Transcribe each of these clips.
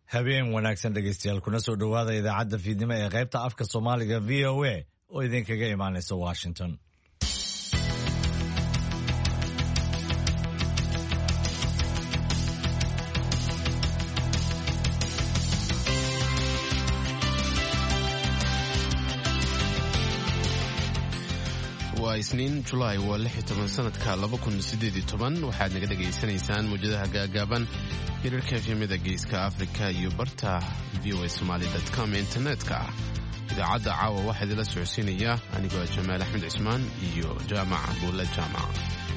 habeen wanaagsan dhegeystayaal kuna soo dhawaada idaacadda fiidnimo ee qaybta afka Soomaaliga VOA oo idinkaga imaanaysa Washington. waa Isniin July waa 16 sanadka 2018 waxaad naga dhageysanaysaan muujadaha gaagaaban hirarka efemada geeska Afrika iyo barta voasomali.com internetka. idaacadda caawa waxaa idila socodsiinaya anigoo Jamaal Axmed Cismaan iyo Jaamac Buulle Jaamac.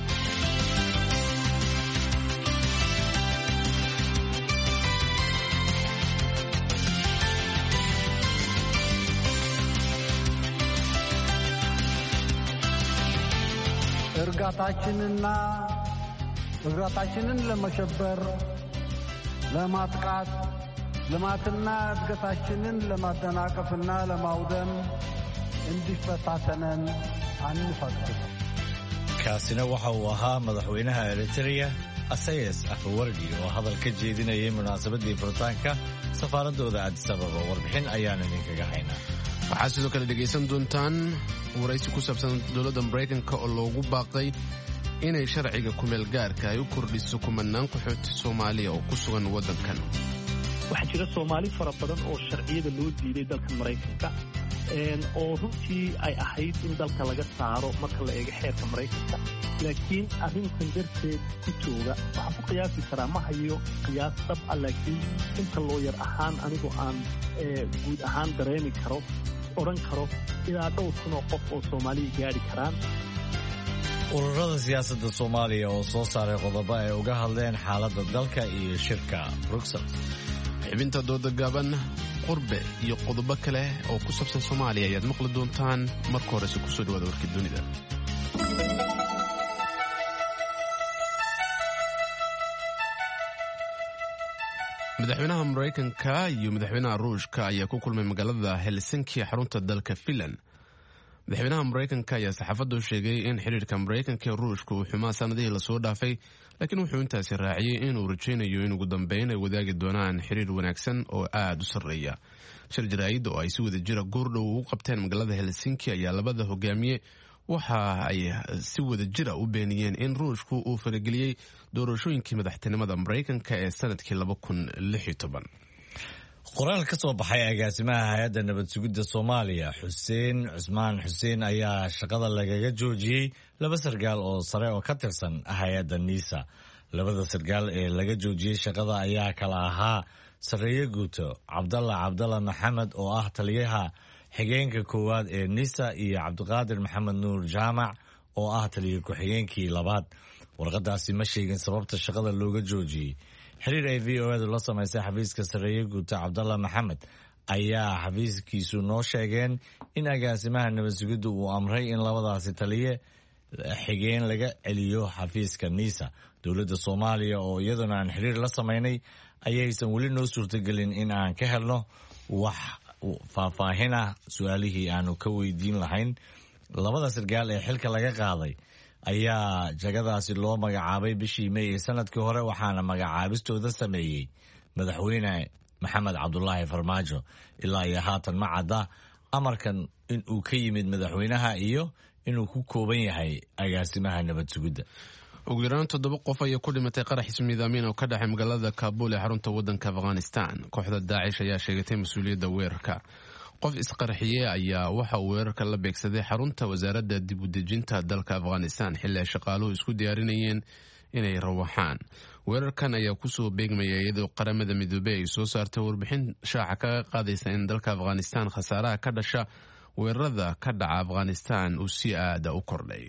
እርጋታችንን ለመሸበር ለማጥቃት ልማትና እድገታችንን ለማደናቀፍና ለማውደም እንዲፈታተነን አንፈቅድም። kaasina waxa uu ahaa madaxweynaha Eritrea Isaias Afwerki oo hadal ka jeedinayay munaasabadii furitaanka safaaradooda Addis Ababa. Warbixin ayaan idinkaga haynaa. waxaad sidoo kale dhegaysan doontaan waraysi ku saabsan dowladda Mareykanka oo loogu baaqay inay sharciga kumeel gaarka ay u kordhiso kumanaan qaxooti Soomaaliya oo ku sugan waddankan. waxaa jira Soomaali fara badan oo sharciyada loo diiday dalka Mareykanka oo runtii ay ahayd in dalka laga saaro marka la eego xeerka Mareykanka, laakiin arrintan darteed ku jooga waxaan ku qiyaasi karaa ma hayo qiyaas dhab ah, laakiin inta loo yar ahaan anigu aan guud ahaan dareemi karo oran karo ilaa 2,000 oo qof oo Soomaaliya gaari karaan. ururada siyaasadda Soomaaliya oo soo saaray qodobo ay uga hadleen xaaladda dalka iyo shirka Brussels. xibinta dooda gaaban, qurbe iyo qodobo kale oo ku saabsan Soomaaliya ayaad maqli doontaan. marka hore ku soo dhawaada warkii dunida. madaxweynaha Mareykanka iyo madaxweynaha Ruushka ayaa ku kulmay magaalada Helsinki xarunta dalka Finland. madaxweynaha Mareykanka ayaa saxaafadda u sheegay in xiriirka Mareykanka iyo Ruushka uu xumaa sanadihii la soo dhaafay, laakiin wuxuu intaasi raaciyay inuu rajaynayo in ugu dambeyn ay wadaagi doonaan xiriir wanaagsan oo aad u sarreeya. shir jaraa'id oo ay si wada jira goordhow ugu qabteen magaalada Helsinki ayaa labada hogaamiye waxa ay si wada jira u beeniyeen in Ruushku uu farageliyay doorashooyinkii madaxtinimada Mareykanka ee sanadkii 2016. qoraal ka soo baxay agaasimaha hay'adda nabad sugidda Soomaaliya Xuseen Cusmaan Xuseen ayaa shaqada lagaga joojiyay 2 sargaal oo sare oo ka tirsan hay'adda NISA. labada sargaal ee laga joojiyay shaqada ayaa kala ahaa Sareeye Guuto Cabdalla Maxamed oo ah taliyaha xigeenka koowaad ee NISA iyo Cabdiqaadir Maxamed Nuur Jaamac oo ah taliye ku-xigeenkii labaad. warqadaasi ma sheegin sababta shaqada looga joojiyay. xiriir ay VOA la samaysay xafiiska Sareeye Guuto Cabdalla Maxamed ayaa xafiiskiisu noo sheegeen in agaasimaha nabad sugidda uu amray in labadaasi taliye xigeen laga celiyo xafiiska NISA. dowladda Soomaaliya oo iyaduna aan xiriir la samaynay ayaysan weli noo suurtagelin in aan ka helno wax faahfaahin ah su'aalihii aanu ka weydiin lahayn. labada sargaal ee xilka laga qaaday ayaa jagadaasi loo magacaabay bishii May ee sanadkii hore, waxaana magacaabistooda sameeyey madaxweyne Maxamed Cabdullaahi Farmaajo. ilaa iyo haatan ma cadda amarkan in uu ka yimid madaxweynaha iyo inuu ku kooban yahay agaasimaha nabad sugidda. ugu yaraan 7 qof ayaa ku dhimatay qarax ismiidaamin oo ka dhacay magaalada Kaabul ee xarunta waddanka Afghanistan. kooxda Daacish ayaa sheegatay mas'uuliyadda weerarka. qof isqarxiyay ayaa waxa uu weerarka la beegsaday xarunta wasaaradda dib u dejinta dalka Afghanistan xilli ay shaqaaluhu isku diyaarinayeen inay rawaxaan. weerarkan ayaa ku soo beegmayay iyadoo qaramada midoobay ay soo saartay warbixin shaaca kaga qaadaysa in dalka Afghanistan khasaaraha ka dhasha weerarada ka dhaca Afghanistan uu si aad u kordhay.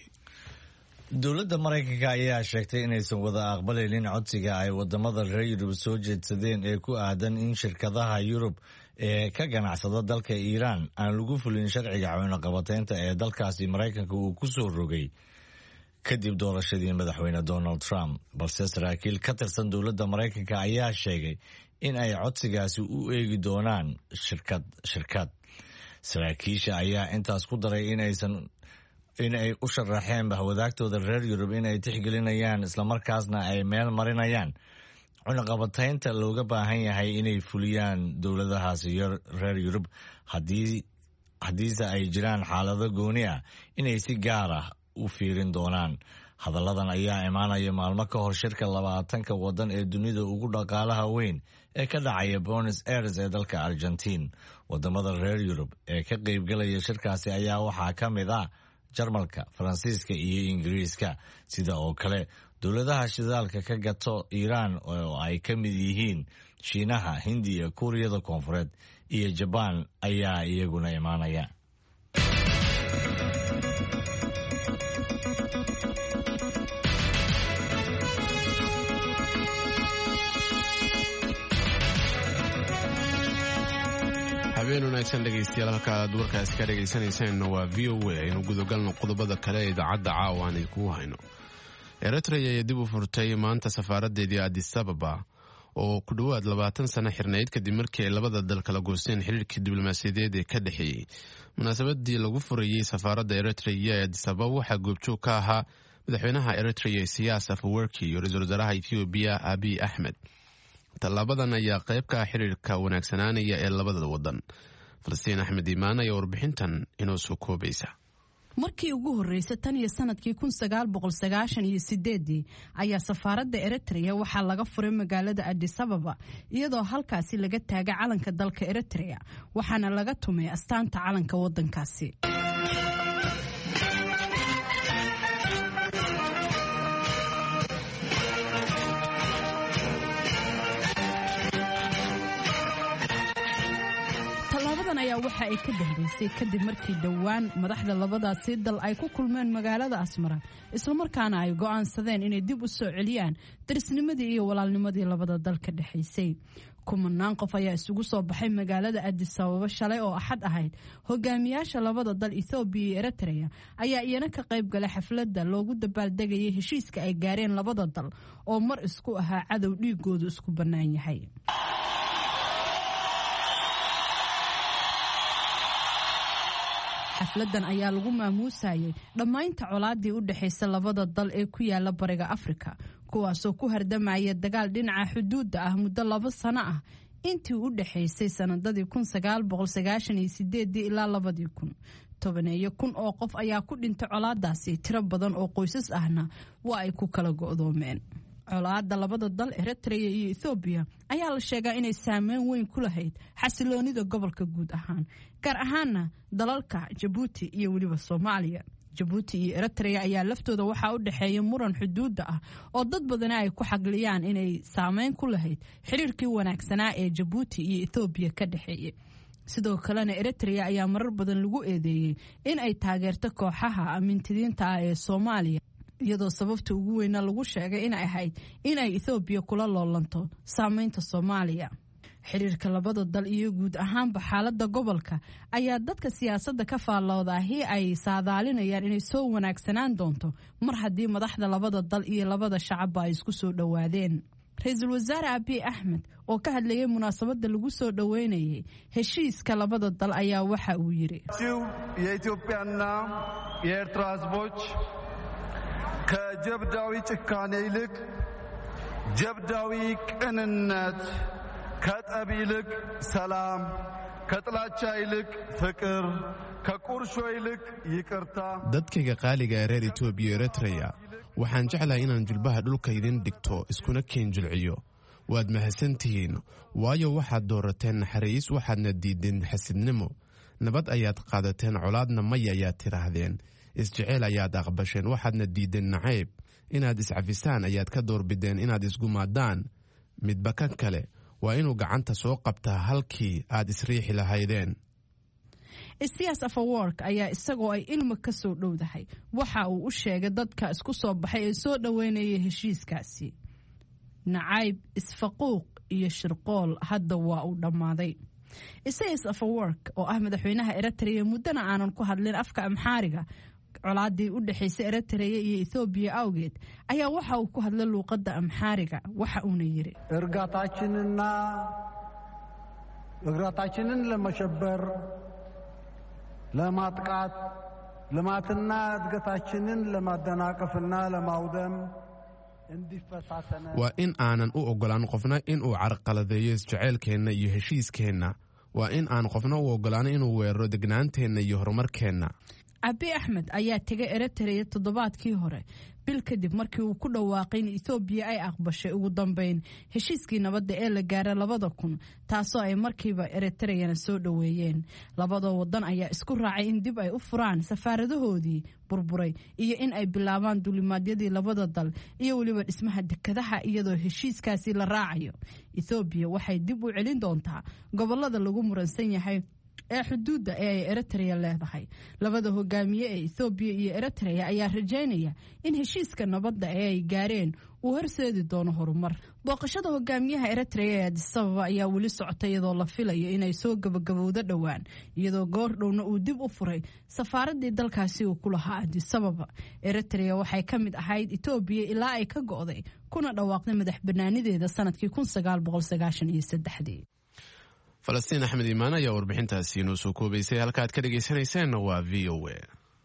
dowladda Mareykanka ayaa sheegtay inaysan wada aqbalaynin codsiga ay wadamada reer Yurub soo jeedsadeen ee ku aadan in shirkadaha Yurub ee ka ganacsada dalka Iiraan aan lagu fulin sharciga cunaqabateynta ee dalkaasi Mareykanka uu ku soo rogay kadib doorashadii madaxweyne Donald Trump. balse saraakiil ka tirsan dowladda Mareykanka ayaa sheegay in ay codsigaasi u eegi doonaan shirkad. saraakiisha ayaa intaas ku daray in ay u sharaxeen bahwadaagtooda reer Yurub in ay tixgelinayaan islamarkaasna ay meel marinayaan cunaqabataynta looga baahan yahay inay fuliyaan dowladahaasi reer Yurub haddiise ay jiraan xaalado gooni ah inay si gaar ah u fiirin doonaan. Hadalladan ayaa imaanaya maalmo ka hor shirka 20 waddan ee dunida ugu dhaqaalaha weyn ee ka dhacaya Buenos Aires ee dalka Argentine. Wadamada reer Yurub ee ka qaybgalaya shirkaasi ayaa waxaa ka mid ah Jarmalka, Faransiiska iyo Ingiriiska. Sida oo kale dowladaha shidaalka ka gato Iiraan oo ay ka mid yihiin Shiinaha, Hindiya, Kuuriyada Koonfureed iyo Jabaan ayaa iyaguna imaanaya. habeen wanaagsan dhegaystayaal, halka aad warkaasi ka dhagaysanaysaan waa VOA. aynu gudagalno qodobada kale ee idaacadda caawa aan idinku hayno. Eritrea ayaa dib u furtay maanta safaaradeedii Addis Ababa oo ku dhowaad 20 sano xirnayd kadib markii ay labada dal kala goosteen xiriirkii diblomaasiyadeed ee ka dhexeeyey. munaasabadii lagu furayey safaaradda Eritrea ee Addis Ababa waxaa goobjoog ka ahaa madaxweynaha Eritrea Isaias Afwerki iyo ra'iisul wasaaraha Ethiopia Abiy Ahmed. Tallaabadan ayaa qayb ka ah xiriirka wanaagsanaanaya ee labada wadan. Falastiin Axmed Imaan ayaa warbixintan inoo soo koobaysa. markii ugu horeysay tan iyo sanadkii 1998 ayaa safaaradda Eritrea waxaa laga furay magaalada Addis Ababa iyadoo halkaasi laga taagay calanka dalka Eritrea waxaana laga tumay astaanta calanka wadankaasi. ayaa waxa ay ka dambeysay kadib markii dhowaan madaxda labadaasi dal ay ku kulmeen magaalada Asmara isla markaana ay go'aansadeen inay dib u soo celiyaan darisnimadii iyo walaalnimadii labada dal ka dhaxaysay. kumanaan qof ayaa isugu soo baxay magaalada Addis Ababa shalay oo Axad ahayd. hogaamiyaasha labada dal Ethiopia iyo Eritrea ayaa iyana ka qayb galay xafladda loogu dabaaldegayay heshiiska ay gaareen labada dal oo mar isku ahaa cadow dhiigoodu isku bannaan yahay. xafladan ayaa lagu maamuusayay dhammaynta colaadii u dhaxaysa labada dal ee ku yaala bariga Afrika kuwaasoo ku hardamaya dagaal dhinaca xuduudda ah muddo 2 sano ah intii u dhaxaysay sanadadii 1998 ilaa 2000. 10,000 oo qof ayaa ku dhintay colaadaasi, tiro badan oo qoysas ahna waa ay ku kala go'doomeen. colaadda labada dal Eritrea iyo Ethiopia ayaa la sheegaa inay saameyn weyn ku lahayd xasiloonida gobolka guud ahaan, gaar ahaana dalalka Djibouti iyo weliba Soomaaliya. Djibouti iyo Eritrea ayaa laftooda waxaa u dhaxeeya muran xuduudda ah oo dad badan ay ku xagliyaan inay saameyn ku lahayd xiriirkii wanaagsanaa ee Djibouti iyo Ethiopia ka dhaxeeyay. sidoo kalena Eritrea ayaa marar badan lagu eedeeyay in ay taageerto kooxaha amniintidiinta ah ee Soomaaliya, iyadoo sababta ugu weyn lagu sheegay in ay ahayd in ay Ethiopia kula loolanto saameynta Soomaaliya. xiriirka labada dal iyo guud ahaanba xaaladda gobolka ayaa dadka siyaasadda ka faalloodahi ay saadaalinayaan inay soo wanaagsanaan doonto mar haddii madaxda labada dal iyo labada shacabba ay isku soo dhowaadeen. ra'iisul wasaare Abiy Ahmed oo ka hadlayay munaasabadda lagu soo dhaweynayay heshiiska labada dal ayaa waxa uu yiri የኢትዮጵያና የኤርትራ ህዝቦች ከጀብዳዊ ጭካኔ ይልቅ ጀብዳዊ ቅንነት፣ ከጠብ ይልቅ ሰላም፣ ከጥላቻ ይልቅ ፍቅር፣ ከቁርሾ ይልቅ ይቅርታ። dadkayga qaaliga ee reer Ethiopia iyo Eritrea waxaan jeclahay inaan jilbaha dhulka idin dhigto iskuna keen jilciyo. waad mahadsantihiin waayo waxaad doorateen naxariis, waxaadna diideen xasidnimo. nabad ayaad qaadateen, colaadna maya ayaad tiraahdeen. isjecel ayaad aqbasheen, waxaadna diideen nacayb. inaad iscafisaan ayaad ka doorbideen inaad isgumaadaan. midba kan kale waa inuu gacanta soo qabtaa halkii aad isriixi lahaydeen. Isaias Afwerki ayaa isagoo ay ilmo ka soo dhowdahay waxa uu u sheegay dadka isku soo baxay ee soo dhaweynayay heshiiskaasi. nacayb, isfaquuq iyo shirqool hadda waa uu dhammaaday. Isaias Afwerki oo ah madaxweynaha Eritrea muddana aanan ku hadlin afka Amxaariga colaadii u dhaxaysay Eritrea iyo Ethiopia awgeed ayaa waxa uu ku hadlay luqadda Amxaariga waxa uuna yiri እግራታችንን ለመሸበር ለማጥቃት ልማትና እድገታችንን ለማደናቀፍና ለማውደም waa in aanan u ogolaan qofna inuu carqaladeeyo isjaceylkeenna iyo heshiiskeenna. waa in aan qofna u ogolaan inuu weeraro degnaanteenna iyo horumarkeenna. Abiy Ahmed ayaa tegay Eritrea toddobaadkii hore bil kadib markii uu ku dhawaaqay in Ethiopia ay aqbashay ugu dambeyn heshiiskii nabadda ee la gaaray 2000 taasoo ay markiiba Eritreana soo dhaweeyeen. Labada wadan ayaa isku raacay in dib ay u furaan safaaradahoodii burburay iyo in ay bilaabaan duulimaadyadii labada dal iyo waliba dhismaha dekedaha iyadoo heshiiskaasi la raacayo. Ethiopia waxay dib u celin doontaa gobolada lagu muransan yahay ee xuduudda ee ay Eritrea leedahay. Labada hogaamiye ee Ethiopia iyo Eritrea ayaa rajaynaya in heshiiska nabadda ee ay gaareen uu horseedi doono horumar. Booqashada hogaamiyaha Eritrea ee Addis Ababa ayaa weli socotay iyadoo la filayo inay soo gabagabowdo dhowaan, iyadoo goor dhowna uu dib u furay safaaradii dalkaasi uu ku lahaa Addis Ababa. Eritrea waxay ka mid ahayd Ethiopia ilaa ay ka go'day kuna dhawaaqday madax bannaanideeda sanadkii 1993. Falastiin Axmed Iimaan ayaa warbixintaasi inoo soo koobaysay. halka aad ka dhagaysanayseen waa VOA.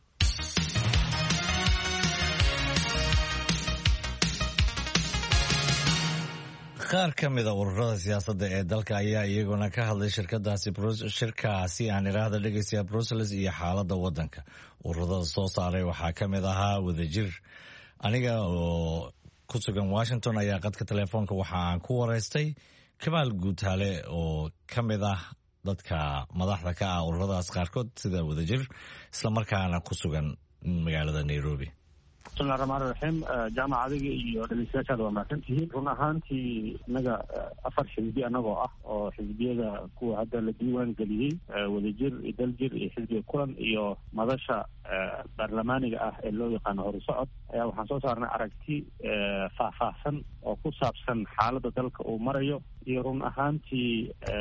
qaar ka mid a ururada siyaasadda ee dalka ayaa iyaguna ka hadlay shirkaasi aan iraahda dhegeystayaa Brussels iyo xaaladda waddanka. ururada soo saaray waxaa ka mid ahaa Wadajir. aniga oo ku sugan Washington ayaa qadka telefoonka waxa aan ku wareystay Kamaal Guutaale oo ka mid ah dadka madaxda ka ah ururadaas qaarkood sida Wadajir isla markaana ku sugan magaalada Nairobi. bismillahi raxmaani raxiim. jaamac adiga iyo dhalinyarada waa mahadsantihiin. run ahaantii inaga 4 xisbi anagoo ah oo xisbiyada kuwa hadda la diiwaan geliyey Wadajir iyo Daljir iyo xisbiga Kulan iyo madasha baarlamaaniga ah ee loo yaqaano Horusocod ayaa waxaan soo saarnay aragti faahfaahsan oo ku saabsan xaaladda dalka uu marayo iyo run ahaantii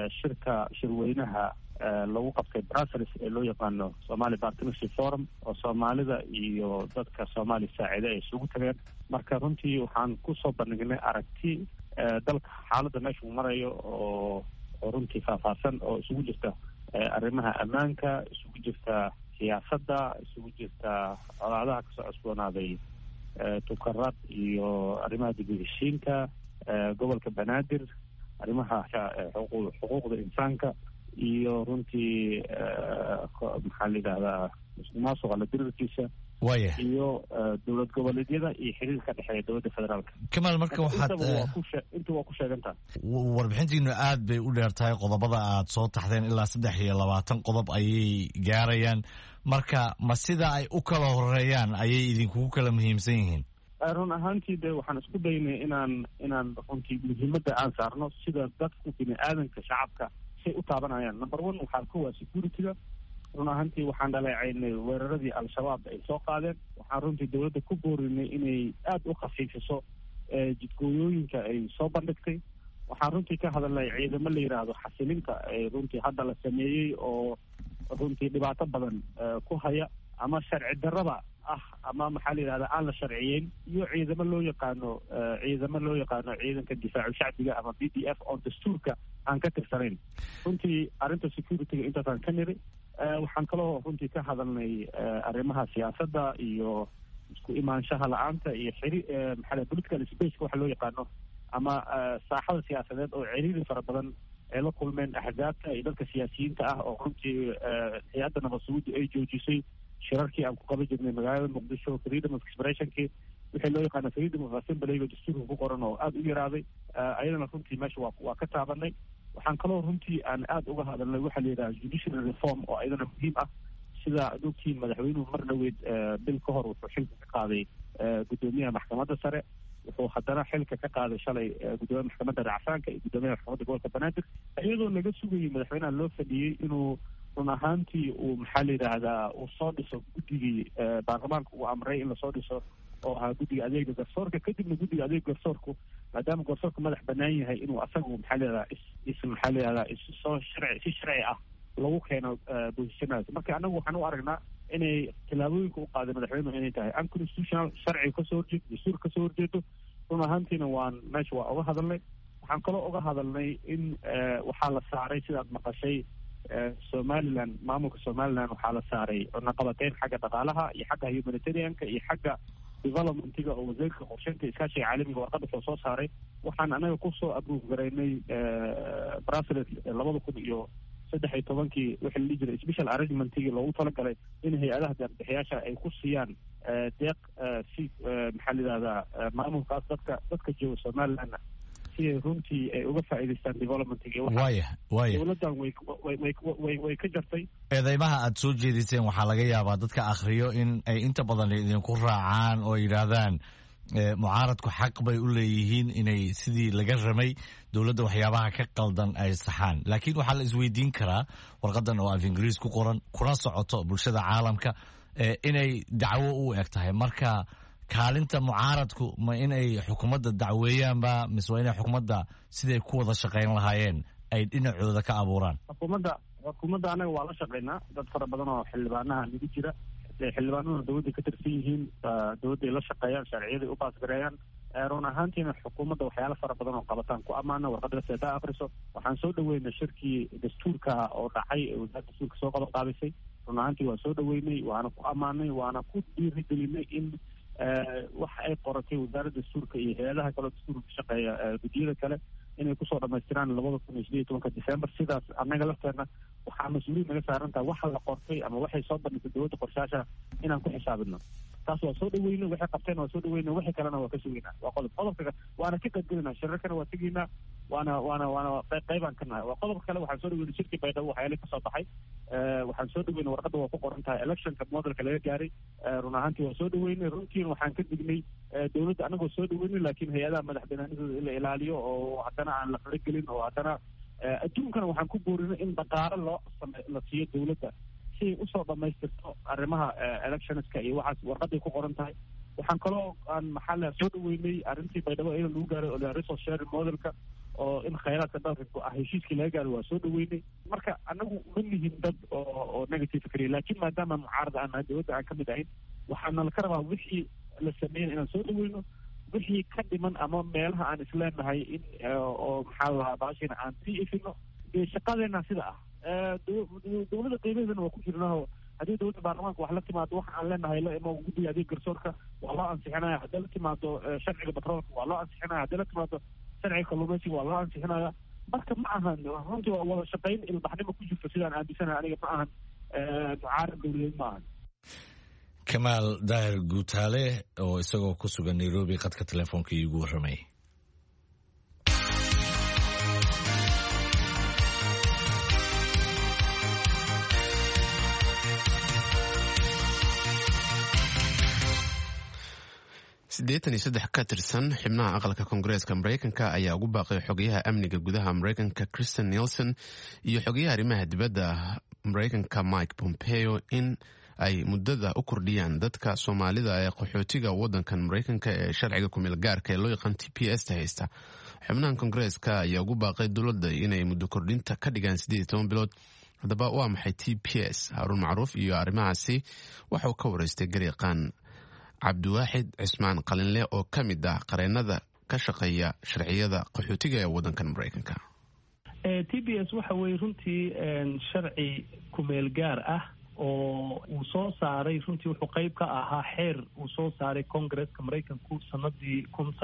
shirweynaha lagu qabtay Brussels ee loo yaqaano Somali Partnership Forum oo Soomaalida iyo dadka Soomaali saacida ay isugu tageen. marka runtii waxaan ku soo bandhignay aragti dalka xaaladda meesha uu marayo oo runtii faahfaahsan oo isugu jirta arrimaha ammaanka, isugu jirta siyaasadda, isugu jirta colaadaha kasoo cusboonaaday tukarad iyo arrimaha dib u heshiinta gobolka Banaadir, arrimaha xuquuqda insaanka iyo runtii maxaa la yidhahdaa musuqmaasuqa la dirirkiisa iyo dowlad goboleedyada iyo xiriirka dhexeeya dowladda federaalka. Kamaal, marka waxaad inta waa ku sheegantaa warbixintiinu aad bay u dheer tahay. qodobada aad soo taxdeen ilaa 23 qodob ayay gaarayaan. marka ma sida ay u kala horeeyaan ayay idinkugu kala muhiimsan yihiin? run ahaantii de waxaan isku daynay inaan runtii muhiimadda aan saarno sida dadku bini-aadanka shacabka say u taabanayaan. number 1 waxaa kuwa security-ga. run ahaantii waxaan dhaleecaynay weeraradii al-shabaab ay soo qaadeen. waxaan runtii dowladda ku boorinay inay aad u khafiifiso jidgooyooyinka ay soo bandhigtay. waxaan runtii ka hadalnay ciidamo la yidhaahdo xasilinta ay runtii hadda la sameeyey oo runtii dhibaato badan ku haya ama sharci darraba ah ama maxaa la yidhahdaa aan la sharciyeyn, iyo ciidamo loo yaqaano ciidanka difaacu shacbiga ama BDF oo dastuurka aan ka tirsanayn. runtii arrinta security-ga intaasaan ka niri. waxaan kaloo runtii ka hadalnay arrimaha siyaasadda iyo isku imaanshaha la-aanta iyo political space waxa loo yaqaano ama saaxada siyaasadeed oo ciriiri fara badan ay la kulmeen axzaabta iyo dadka siyaasiyiinta ah oo runtii hay-adda nabad sugiddu ay joojisay shirarkii aan ku qaban jirnay magaalada Muqdisho, freedom of expression-kii wixii loo yaqaano freedom of assembly dastuurka ku qoran oo aad u yaraaday. ayadana runtii meesha waa ka taabanay. waxaan kaloo runtii aan aad uga hadalnay waxa la yidhaha judicial reform oo ayadana muhiim ah. sida adogtiin madaxweynuhu mar dhaweyd bil ka hor wuxuu xilka ka qaaday guddoomiyaha maxkamadda sare, wuxuu haddana xilka ka qaaday shalay guddoomiyaha maxkamadda racfaanka iyo guddoomiyaha maxkamadda gobolka Banaadir, iyadoo laga sugayay madaxweynaha loo fadhiyey inuu run ahaantii uu maxaa la yidhaahdaa uu soo dhiso guddigii baarlamaanka uu amray in lasoo dhiso oo ahaa guddiga adeega garsoorka. kadibna guddiga adeega garsoorku maadaama garsoorku madax banaan yahay inuu asagu maxaa la yidhahdaa si sharci ah lagu keeno bosishanaas. marka anagu waxaan u aragnaa inay tallaabooyinka u qaaday madaxweynuhu inay tahay unconstitutional, sharciga kasoo horjeedo, dastuur kasoo horjeedo. run ahaantiina meesha waa uga hadalnay. waxaan kaloo uga hadalnay in waxaa la saaray sidaad maqashay Somaliland, maamulka Somaliland waxaa la saaray cunaqabateyn xagga dhaqaalaha iyo xagga humanitarianka iyo xagga developmentiga oo wasiirka qorsheynta iskaashiga caalamiga warqadda soo saaray waxaan anaga kusoo approve garaynay Brussels 2013 wixii la dhihi jiray special arrangementigii loogu talagalay in hay-adaha deeq-bixiyaasha ay ku siiyaan deeq si maxaa la yidhahdaa maamulkaas dadka jooga Somaliland si ay runtii ay uga faa'iidaystaan developmentiga dowladdan way ka jartay eedeymaha aad soo jeediseen waxaa laga yaabaa dadka akhriyo in ay inta badan idinku raacaan oo yidhaahdaan mucaaradku xaq bay u leeyihiin inay sidii laga ramay dowladda waxyaabaha ka qaldan ay saxaan laakiin waxaa la isweydiin karaa warqadan oo af ingiriis ku qoran kuna socoto bulshada caalamka inay dacwo u eg tahay marka kaalinta mucaaradku ma inay xukuumadda dacweeyaanba mise waa inay xukuumadda siday ku wada shaqayn lahaayeen ay dhinacooda ka abuuraan xukuumadda anaga waa la shaqaynaa dad fara badan oo xildhibaanaha nagu jira xildhibaanaduna dowladday ka tirsan yihiin dowladday la shaqeeyaan sharciyaday u baasgareeyaan run ahaantiina xukuumadda waxyaalo fara badan oo qabataan ku ammaana warqadda seedaa akhriso waxaan soo dhaweynay shirkii dastuurka oo dhacay ee wasaaradda dastuurka soo qabanqaabisay run ahaantii waa soo dhaweynay waana ku ammaanay waana ku dhiirigelinay in waxa ay qoratay wasaaradda dastuurka iyo hay-adaha kaleo dastuurka ka shaqeeya guddiyada kale inay kusoo dhamaystiraan 2018 December sidaas annaga lafteena waxaa mas-uuliyiin naga saaran tahay waxa la qortay ama waxay soo bandhigtay dowladda qorshaasha inaan ku xisaabino taas waa soo dhaweynay waxay qabteen waa soo dhaweynay wixii kalena waa ka sugaynaa waa qodobka waana ka qaybgelinaa shirarkana waa tegaynaa waana qaybaan ka nahay waa qodobka kale waxaan soo dhaweynay shirkii baydhabo waxyaale kasoo baxay waxaan soo dhaweynay warqadda waa ku qoran tahay electionka modelka laga gaaray run ahaantii waa soo dhaweynay runtiina waxaan ka dignay dowladda anagoo soo dhaweynay laakiin hay-adaha madax banaanidooda in la ilaaliyo oo haddana aan la faragelin oo haddana adduunkana waxaan ku boorinay in dhaqaale la siiyo dowladda si ay usoo dhamaystirto arrimaha electionska iyo waxaas warqaday ku qoran tahay waxaan kaloo aan maxaa soo dhaweynay arrintii baydhabo iyada lagu gaaray oo resource sharing modelka oo in khayraadka dalka heshiiskii laga gaaray waa soo dhaweynay marka anagu ma nihin dad oo negative fikriya laakiin maadaama mucaarada aan nahay dowladda aan ka mid ahayn waxaana laka rabaa wixii la sameeyay inaan soo dhaweyno wixii ka dhiman ama meelaha aan isleenahay in oo maxaa lahaa baashina aan sii ifino dee shaqadeena sida ah dowladda qeybaheedana waa ku jirnaaho haddii dowladda baarlamaanka wax la timaado waxa aan leenahay la imo guddiga adeeg garsoorka waa loo ansixinaya haddii la timaado sharciga batroolka waa loo ansixinaya haddii la timaado sharciga kalluumaysiga waa loo ansixinaya marka ma ahan runtii waa wada shaqayn ilbaxnimo ku jirto sidaan aaminsanahay aniga ma ahan mucaarad dowladeed ma ahan kamaal daahir guutaale oo isagoo ku sugan Nairobi qadka telefoonka iigu warramay siddeetan iyo saddex ka tirsan xubnaha aqalka koongareeska maraykanka ayaa ugu baaqay xogayaha amniga gudaha maraykanka Kristen Nielsen iyo xogayaha arrimaha dibadda maraykanka Mike Pompeo in ay muddada u kordhiyaan dadka Soomaalida ee qaxootiga waddankan maraykanka ee sharciga ku meel gaarka ee loo yaqaan TPS haysta xubnaha koongareeska ayaa ugu baaqay dowladda inay muddo kordhinta ka dhigaan 18 bilood haddaba waa maxay TPS Haruun Macruuf iyo arrimahaasi waxa uu ka wareystay garyaqaan cabdiwaaxid cismaan qalinle oo ka mid ah qareennada ka shaqeeya sharciyada qaxootiga ee waddankan maraykanka TPS waxa weeye runtii sharci kumeel gaar ah oo uu soo saaray runtii wuxuu qayb ka ahaa xeer uu soo saaray koongareeska maraykanku sanadii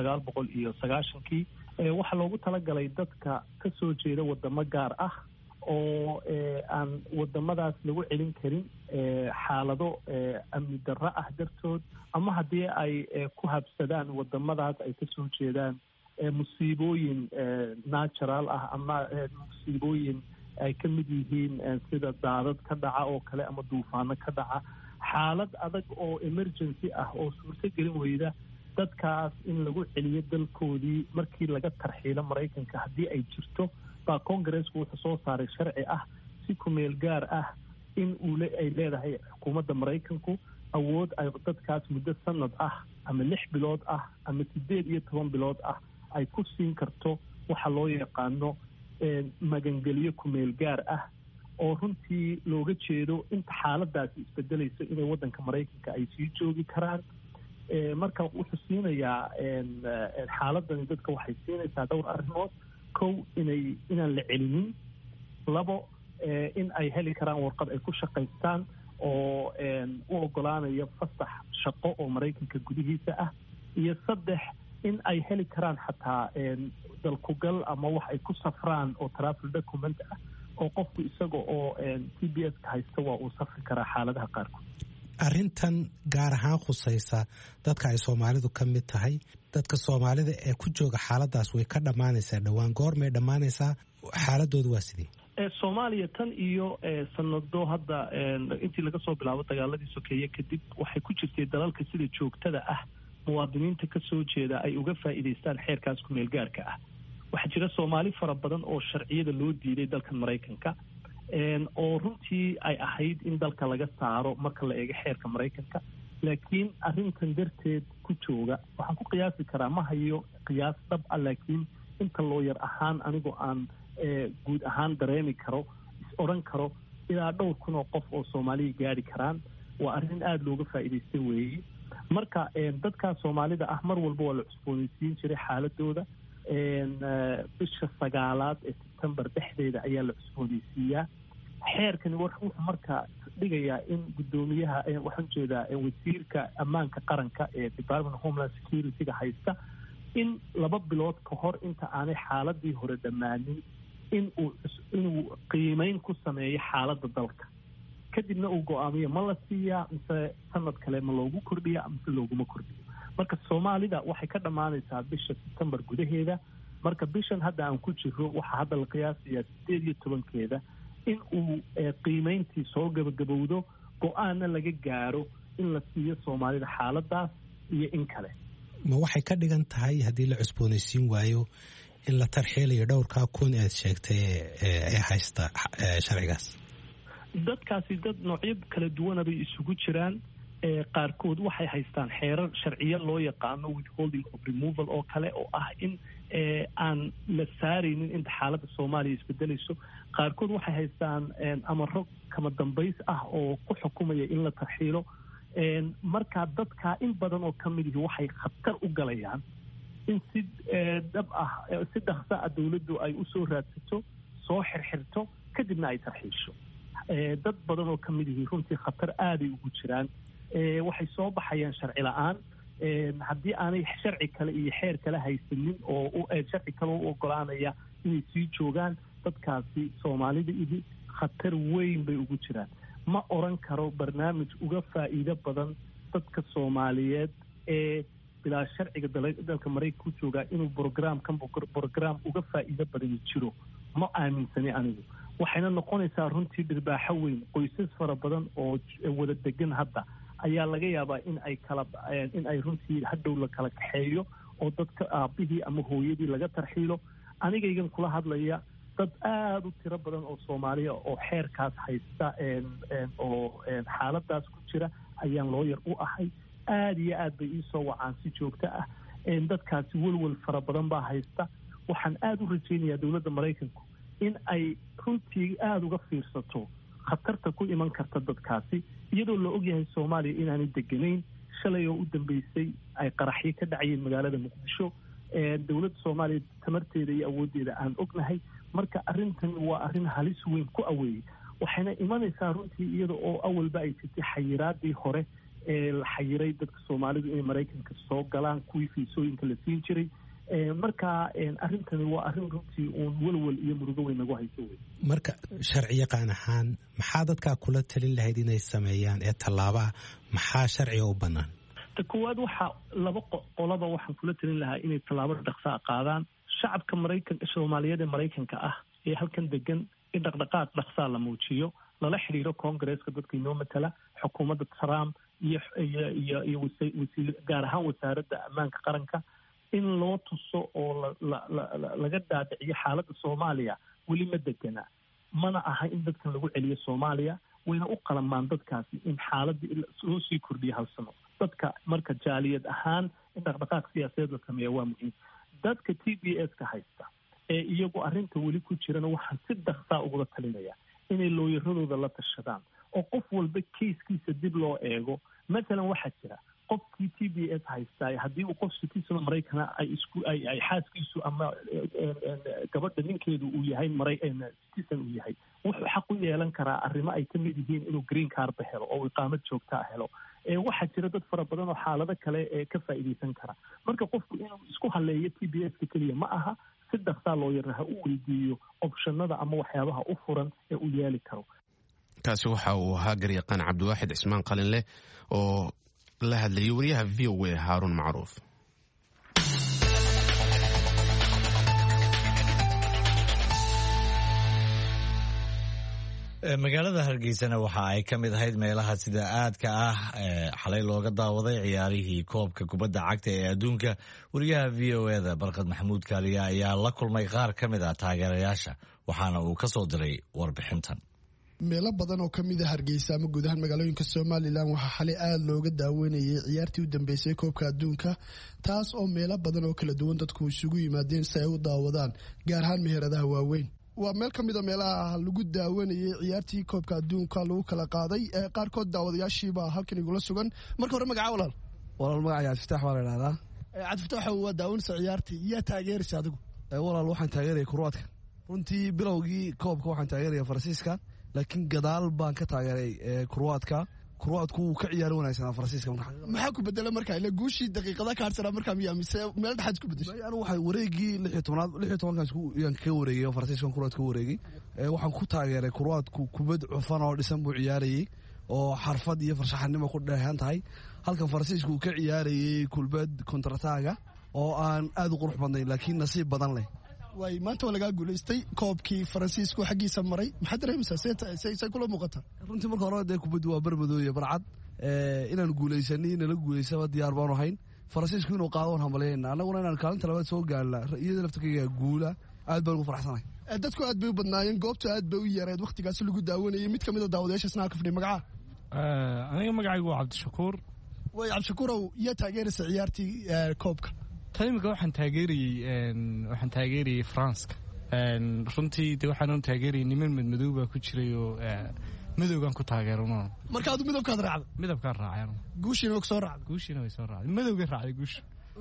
1990 waxaa loogu talagalay dadka ka soo jeeda wadamo gaar ah oo aan wadamadaas lagu celin karin xaalado amni darro ah dartood ama haddii ay ku habsadaan wadamadaas ay ka soo jeedaan musiibooyin natural ah ama musiibooyin ay ka mid yihiin sida daadad ka dhaca oo kale ama duufaano ka dhaca xaalad adag oo emergency ah oo suurto gelin weyda dadkaas in lagu celiyo dalkoodii markii laga tarxiilo maraykanka haddii ay jirto baa koongareesku wuxuu soo saaray sharci ah si kumeel gaar ah in ay leedahay xukuumadda maraykanku awood ay dadkaas muddo sanad ah ama 6 bilood ah ama 18 bilood ah ay ku siin karto waxa loo yaqaano magangeliyo kumeel gaar ah oo runtii looga jeedo inta xaaladaasi isbedelayso inay waddanka maraykanka ay sii joogi karaan marka wuxuu siinayaa xaaladani dadka waxay siinaysaa dhowr arrimood kow inaan la celinin labo in ay heli karaan warqad ay ku shaqaystaan oo u ogolaanaya fasax shaqo oo maraykanka gudihiisa ah, iyo 3 in ay heli karaan xataa dalkugal ama wax ay ku safraan oo travel document ah oo qofku isaga oo TBS ka haysta waa uu safri karaa xaaladaha qaarkood. arrintan gaar ahaan khusaysa dadka ay Soomaalidu ka mid tahay, dadka Soomaalida ee ku jooga xaaladaas way ka dhamaanaysaa dhawaan, goormay dhamaanaysaa, xaaladoodu waa sidee? Soomaaliya tan iyo sanado hadda intii laga soo bilaabo dagaaladii sokeeye kadib waxay ku jirtay dalalka sida joogtada ah muwaadiniinta ka soo jeeda ay uga faa'iideystaan xeerkaas ku meel gaarka ah. waxaa jira Soomaali fara badan oo sharciyada loo diiday dalka Mareykanka oo runtii ay ahayd in dalka laga saaro marka la eego xeerka Mareykanka, laakiin arrintan darteed ku jooga. waxaan ku qiyaasi karaa ma hayo qiyaas dhab ah, laakiin inta looyar ahaan anigoo aan guud ahaan dareemi karo is oran karo ilaa dhowr kun oo qof oo Soomaaliya gaari karaan. waa arrin aada looga faa'iideystay weeye. marka dadka Soomaalida ah mar walba waa la cusboonaysiin jiray xaaladooda. bisha 9aad ee September dhexdeeda ayaa la cusboonaysiiyaa. xeerkani wuxuu marka dhigayaa in gudoomiyaha waxaan jeedaa wasiirka ammaanka qaranka ee Department of Homeland Security haysta in 2 bilood ka hor inta aanay xaaladii hore dhammaanin inuu qiimeyn ku sameeyo xaaladda dalka, kadibna uu go'aamiyo ma la siiyaa mise sanad kale ma loogu kordhiya mise looguma kordhiyo. marka Soomaalida waxay ka dhamaanaysaa bisha September gudaheeda. marka bishan hadda aan ku jiro waxaa hadda la qiyaasayaa 18keeda in uu qiimeyntii soo gabagabowdo, go'aanna laga gaaro in la siiyo Soomaalida xaaladaas iyo in kale. ma waxay ka dhigan tahay haddii la cusboonaysiin waayo in la tarxiilayo dhowrkaa kun aad sheegtay ee haysta sharcigaas? dadkaasi dad noocyo kala duwana bay isugu jiraan. qaarkood waxay haystaan xeerar sharciyo loo yaqaano withholding of removal oo kale oo ah in aan la saaraynin inta xaaladda Soomaaliya isbedelayso. qaarkood waxay haystaan amaro kama dambays ah oo ku xukumaya in la tarxiilo. markaa dadka in badan oo ka mid yihi waxay khatar u galayaan in si dhaqso ah dawladdu ay u soo raadsato, soo xirxirto, kadibna ay tarxiisho. dad badan oo ka mid yihi runtii khatar aaday ugu jiraan. waxay soo baxayaan sharci la'aan haddii aanay sharci kale iyo xeer kale haysanin oo sharci kale u ogolaanaya inay sii joogaan. dadkaasi Soomaalida ihi khatar weyn bay ugu jiraan. ma oran karo barnaamij uga faa'iido badan dadka Soomaaliyeed ee bilaa sharciga dalka Mareykanka ku jooga inuu program uga faa'iido badan jiro. ma aaminsani anigu. waxayna noqonaysaa runtii dhirbaaxo weyn. qoysas fara badan oo wada degan hadda ayaa laga yaabaa in ay runtii hadhow la kala kaxeeyo oo dadka aabihii ama hooyadii laga tarxiilo. anigaygan kula hadlaya dad aada u tiro badan oo Soomaaliya oo xeerkaas haysta oo xaaladaas ku jira ayaan looyar u ahay. aada iyo aad bay iisoo wacaan si joogto ah. dadkaasi welwel fara badan baa haysta. waxaan aada u rajaynayaa dowladda Mareykanku in ay runtii aada uga fiirsato khatarta ku iman karta dadkaasi, iyadoo la ogyahay Soomaaliya inaanay deganayn. shalay oo u dambeysay ay qaraxyo ka dhacayeen magaalada Muqdisho. dowladda Soomaaliya tamarteeda iyo awooddeeda aan ognahay. marka arrintan waa arrin halis weyn ku aweeyey. waxayna imanaysaa runtii iyada oo awalba ay jirtay xayiraadii hore ee la xayiray dadka Soomaalidu inay Mareykanka soo galaan, kuwii fiisooyinka la siin jiray. marka arrintani waa arrin runtii uun walwal iyo murugo weyn nagu hayso wey. marka sharci yaqaan ahaan maxaa dadkaa kula talin lahayd inay sameeyaan ee tallaabaa maxaa sharciga u bannaan? ta koowaad waxaa 2 qolaba waxaan kula talin lahaa inay tallaabo dhaqsaa qaadaan. shacabka Mareykanka Soomaaliyeed ee Mareykanka ah ee halkan degan in dhaqdhaqaaq dhaqsaa la muujiyo, lala xiriiro Congress-ka dadka inoo matala, xukuumadda Trump iyo wasiir gaar ahaan wasaaradda ammaanka qaranka in loo tuso oo laga dhaadhiciyo xaaladda Soomaaliya weli ma degana. mana aha in dadkan lagu celiyo Soomaaliya. wayna u qalamaan dadkaasi in xaaladda loo sii kordhiyo hal sano. dadka marka jaaliyad ahaan in dhaqdhaqaaq siyaasadeed la sameeya waa muhiim. dadka TBS-ka haysta ee iyagu arrinta weli ku jirana waxaan si dhaqsaa ugula talinaya inay looyaradooda la tashadaan oo qof walba keiskiisa dib loo eego. masalan waxaa jira qofkii TPS haystay haddii uu qof citizen Maraykan ay xaaskiisu ama gabadha ninkeedu uu yahay citizen uu yahay wuxuu xaq u yeelan karaa arrimo ay ka mid yihiin inuu green card helo oo iqaamad joogta ah helo waxaa jira dad fara badan oo xaalado kale ka faa'iideysan kara marka qofku inuu isku haleeyo TPS-ka keliya ma aha si dhaqsaa loo yaraha u weydiiyo optionada ama waxyaabaha u furan ee uu yeeli karo. kaasi waxa uu ahaa garyaqaan cabdiwaaxid cismaan qalinleh oo la hadlayay wariyaha VOA Haaruun Macruuf. magaalada Hargeysana waxa ay ka mid ahayd meelaha sida aadka ah xalay looga daawaday ciyaarihii koobka kubadda cagta ee adduunka. wariyaha VOA-da Barqad Maxamuud Kaaliya ayaa la kulmay qaar ka mid ah taageerayaasha waxaana uu ka soo diray warbixintan. meelo badan oo ka mid a Hargeysa ama guud ahaan magaalooyinka Somaliland waxaa xalay aad looga daawanayay ciyaartii u dambeysay koobka adduunka taas oo meelo badan oo kala duwan dadku isugu yimaadeen si ay u daawadaan gaar ahaan meheradaha waaweyn. waa meel ka mid a meelaha lagu daawanayay ciyaartii koobka adduunka lagu kala qaaday qaarkood daawadayaashiiba halkan igula sugan. marka hore magaca walaal magaca Cabdifitaax waa la yiraahdaa. Cabdifitaax waa daawanaysa ciyaartii yaa taageeraysa adigu? walaal waxaan taageerayay Kroatka. runtii bilowgii koobka waxaan taageerayay Faransiiska laakiin gadaal baan ka taageeray Kroatka. Kroatku wuu ka ciyaar wanaagsan Faransiiska. maxaa ku bedelay markaa ila guushii daqiiqada ka harsanaa markaa miyaa mise meel dhaxad ku bedeshay? anigu waxay wareegii 16 ka wareegay Faransiiska Kroatka wareegay waxaan ku taageeray Kroatku kubad cufan oo dhisan buu ciyaarayay oo xarfad iyo farshaxanimo ku dheehan tahay halkan Faransiisku uu ka ciyaarayay kubad kontrataga oo aan aad u qurux badnayn laakiin nasiib badan leh. way maanta laga guuleystay koobkii Faransiisku xaqiisa maray maxaa dareemaysaa say kula muuqata? runtii marka hore de kubaddu waa barmadoow iyo barcad inaan guuleysanay nala guuleysaba diyaar baan ahayn. Faransiisku inuu qaado hamaleeyna anaguna inaan kaalinta labaad soo gaarna iyada laftigeega guula aad baan ugu faraxsanahay. dadku aad bay u badnaayeen goobta aad bay u yareed waqtigaas lagu daawanayay mid kamid ah daawadayaasha snaa ka fadhiya magaca aniga magacaygu waa Cabdishakuur. way Cabdishakuurow yaa taageeraysa ciyaartii koobka? taymiga waxaan taageerayay Faranska. runtii de waxaan taageerayay niman madmadow baa ku jiray oo madowgan ku taageerano. marka aad midabkaad raacday? midabkaan raacay. guushina way soo raacday? guushina way soo raacday. madowga raacday guush.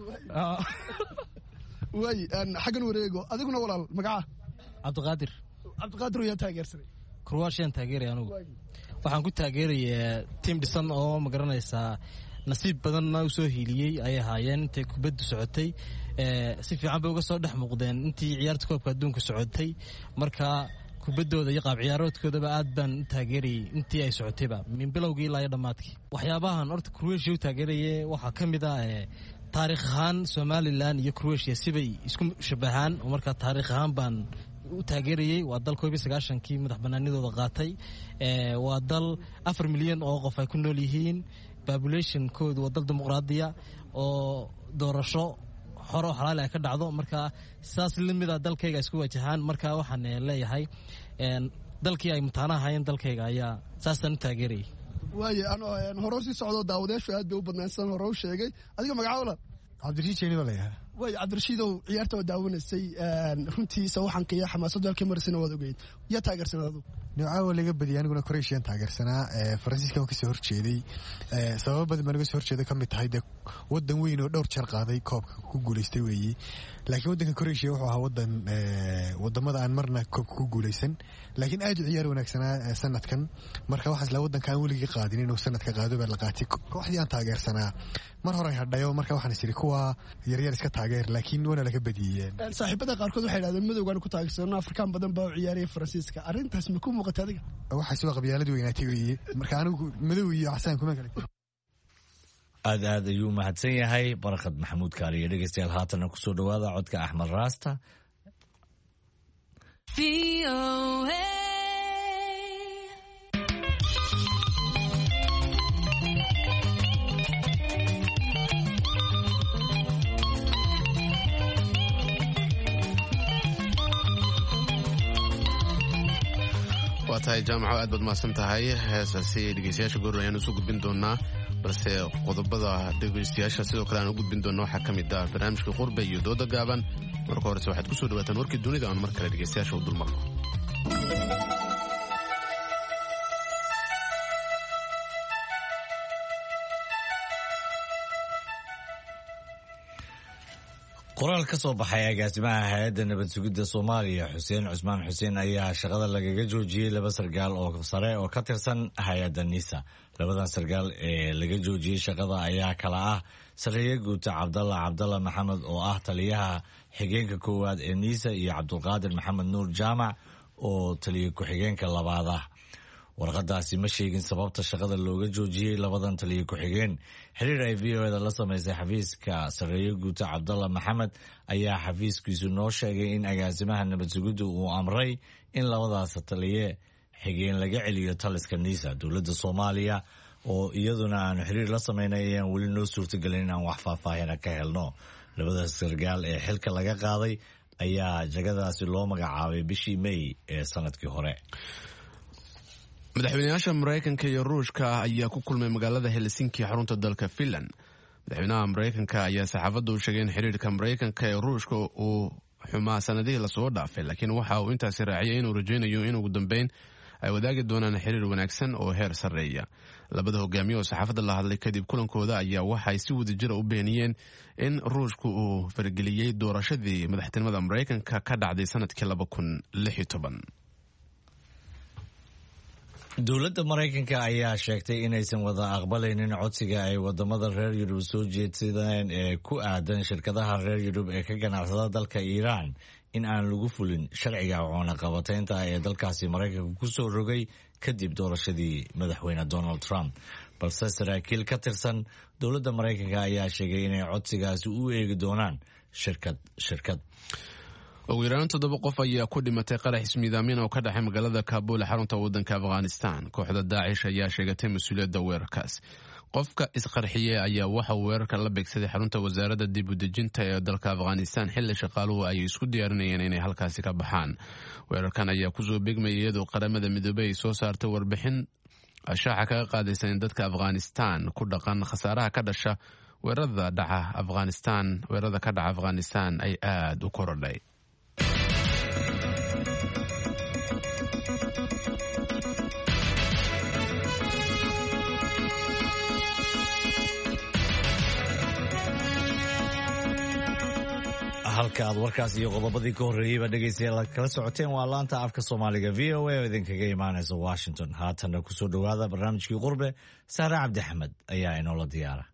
way xagan wareego adiguna walaal magaca? Cabdiqaadir yaa taageersanay? Croatian taageeray anigu. waxaan ku taageerayay team dhisan oo ma garanaysaa nasiib badanna u soo hiiliyay ay ahaayeen intay kubaddu socotay si fiican bay uga soo dhex muuqdeen intii ciyaarta koobka adduunka socotay marka kubaddooda iyo qaab ciyaaroodkoodaba aad baan u taageerayay intii ay socotayba min bilowgii ilaa dhammaadkii. waxyaabahan horta Croatia u taageerayay waxaa ka mid ah taariikh ahaan Somaliland iyo Croatia sibay isku shabahaan oo marka taariikh ahaan baan u taageerayay. waa dal 1990kii madax banaanidooda qaatay waa dal 4 milyan oo qof ay ku nool yihiin population code waa dal dimuqraadiya oo doorasho xor oo xalaal ah ka dhacdo marka saas limida dalkayga isku wajahaan marka waxaan leeyahay dalkii ay mutaanahaayeen dalkayga ayaa saasan taageeray. waaye aan hore si socdo daawadayaashu aad bay u badnaayeen hore u sheegay adiga magaca walaal? Cabdirashiid Jeeni baa leeyahay. way Cabdirashiidow ciyaarta waa daawanaysay runtii sawaxanka iyo xamaasadda halkii marsina waad ogeyd yaa taageersanaa adigu? nooca laga badiyay aniguna Croatian taageersanaa Faransiiska oo ka soo horjeeday sabab badan baan uga soo horjeeday kamid tahay wadan weyn oo dhowr jeer qaaday koobka ku guuleystay weeyii laakiin wadanka Croatia wuxuu ahaa wadamada aan marna koobka ku guuleysan laakiin aad u ciyaar wanaagsanaa sanadkan marka waxaas la wadanka aan weliga qaadin inuu sanadka qaado baa la qaatay kooxdii aan taageersanaa mar hore hadhayo marka waxaan isiri kuwa yaryar iska taageer laakiin wana laga badiyeen. saaxiibada qaarkood waxay yiraahdeen madowgan ku taageersanaa Afrikaan badan baa u ciyaaraya Faransiiska arintaas ma ku muuqata adiga? waxaas waa qabyaalad weynaatay weeye marka anigu madow iyo casaan kuma kale. aad ayuu mahadsan yahay Barqad Maxamuud Kaaliya. dhegeystayaal haatan ku soo dhawaada codka Axmed Raasta. waa tahay jaamaco aad baad mahadsan tahay heesaasi dhegeystayaasha goor ayaan usoo gudbin doonaa balse qodobada dhegeystayaasha sidoo kale aan u gudbin doona waxaa ka mid ah barnaamijka qurbe iyo dooda gaaban marka horese waxaad ku soo dhawaataan warkii dunida aan mar kale dhegeystayaasha u dulmarno. qoraal ka soo baxay agaasimaha hay-adda nabad sugidda Soomaaliya Xuseen Cusmaan Xuseen ayaa shaqada lagaga joojiyay laba sargaal oo sare oo ka tirsan hay-adda NISA. Labadan sargaal ee laga joojiyay shaqada ayaa kala ah Sarreeye Guuta Cabdalla Maxamed oo ah taliyaha xigeenka koowaad ee NISA iyo Cabdulqaadir Maxamed Nuur Jaamac oo taliye ku-xigeenka labaad ah. warqadaasi ma sheegin sababta shaqada looga joojiyay labadan taliye ku-xigeen. xiriir ay VOA la samaysay xafiiska Sarreeye Guuta Cabdalla Maxamed ayaa xafiiskiisu noo sheegay in agaasimaha nabad sugiddu uu amray in labadaas taliye xigeen laga celiyo taliska NISA. dowladda Soomaaliya oo iyaduna aan xiriir la sameynay ayaan weli noo suurtagelin inaan wax faahfaahina ka helno. labada sargaal ee xilka laga qaaday ayaa jagadaasi loo magacaabay bishii May ee sanadkii hore. madaxweynayaasha Mareykanka iyo Ruushka ayaa ku kulmay magaalada Helsinki xarunta dalka Finland. madaxweynaha Mareykanka ayaa saxaafadda u sheegay in xiriirka Mareykanka ee Ruushka uu xumaa sanadihii la soo dhaafay, laakiin waxa uu intaasi raaciyay inuu rajaynayo in ugu dambeyn ay wadaagi doonaan xiriir wanaagsan oo heer sarreeya. labada hogaamiye oo saxaafadda la hadlay kadib kulankooda ayaa waxay si wadajira u beeniyeen in Ruushku uu fargeliyey doorashadii madaxtinimada Mareykanka ka dhacday sanadkii 2016. dowladda Mareykanka ayaa sheegtay inaysan wada aqbalaynin codsiga ay wadamada reer Yurub soo jeedsadeen ee ku aadan shirkadaha reer Yurub ee ka ganacsada dalka Iiraan in aan lagu fulin sharciga cunaqabataynta ee dalkaasi Mareykanka ku soo rogay kadib doorashadii madaxweyne Donald Trump. balse saraakiil ka tirsan dowladda Mareykanka ayaa sheegay inay codsigaasi u eegi doonaan shirkad. ugu yaraan 7 qof ayaa ku dhimatay qarax ismiidaamin oo ka dhacay magaalada Kaabul ee xarunta waddanka Afghanistan. kooxda Daacish ayaa sheegatay mas'uuliyadda weerarkaas. qofka isqarxiyay ayaa waxa uu weerarka la beegsaday xarunta wasaaradda dib u dejinta ee dalka Afghanistan xilli shaqaaluhu ay isku diyaarinayeen inay halkaasi ka baxaan. weerarkan ayaa ku soo beegmayay iyadoo qaramada midoobay ay soo saartay warbixin ashaaca kaga qaadaysa in dadka Afghanistan ku dhaqan khasaaraha ka dhasha weerarada ka dhaca Afghanistan ay aad u korodhay. halka aad warkaas iyo qodobadii ka horreeyeyba dhegaystayaal kala socoteen waa laanta afka Soomaaliga VOA oo idinkaga imaanaysa Washington. haatanna ku soo dhowaada barnaamijkii qurbe. Saare Cabdi Axmed ayaa inoola diyaara.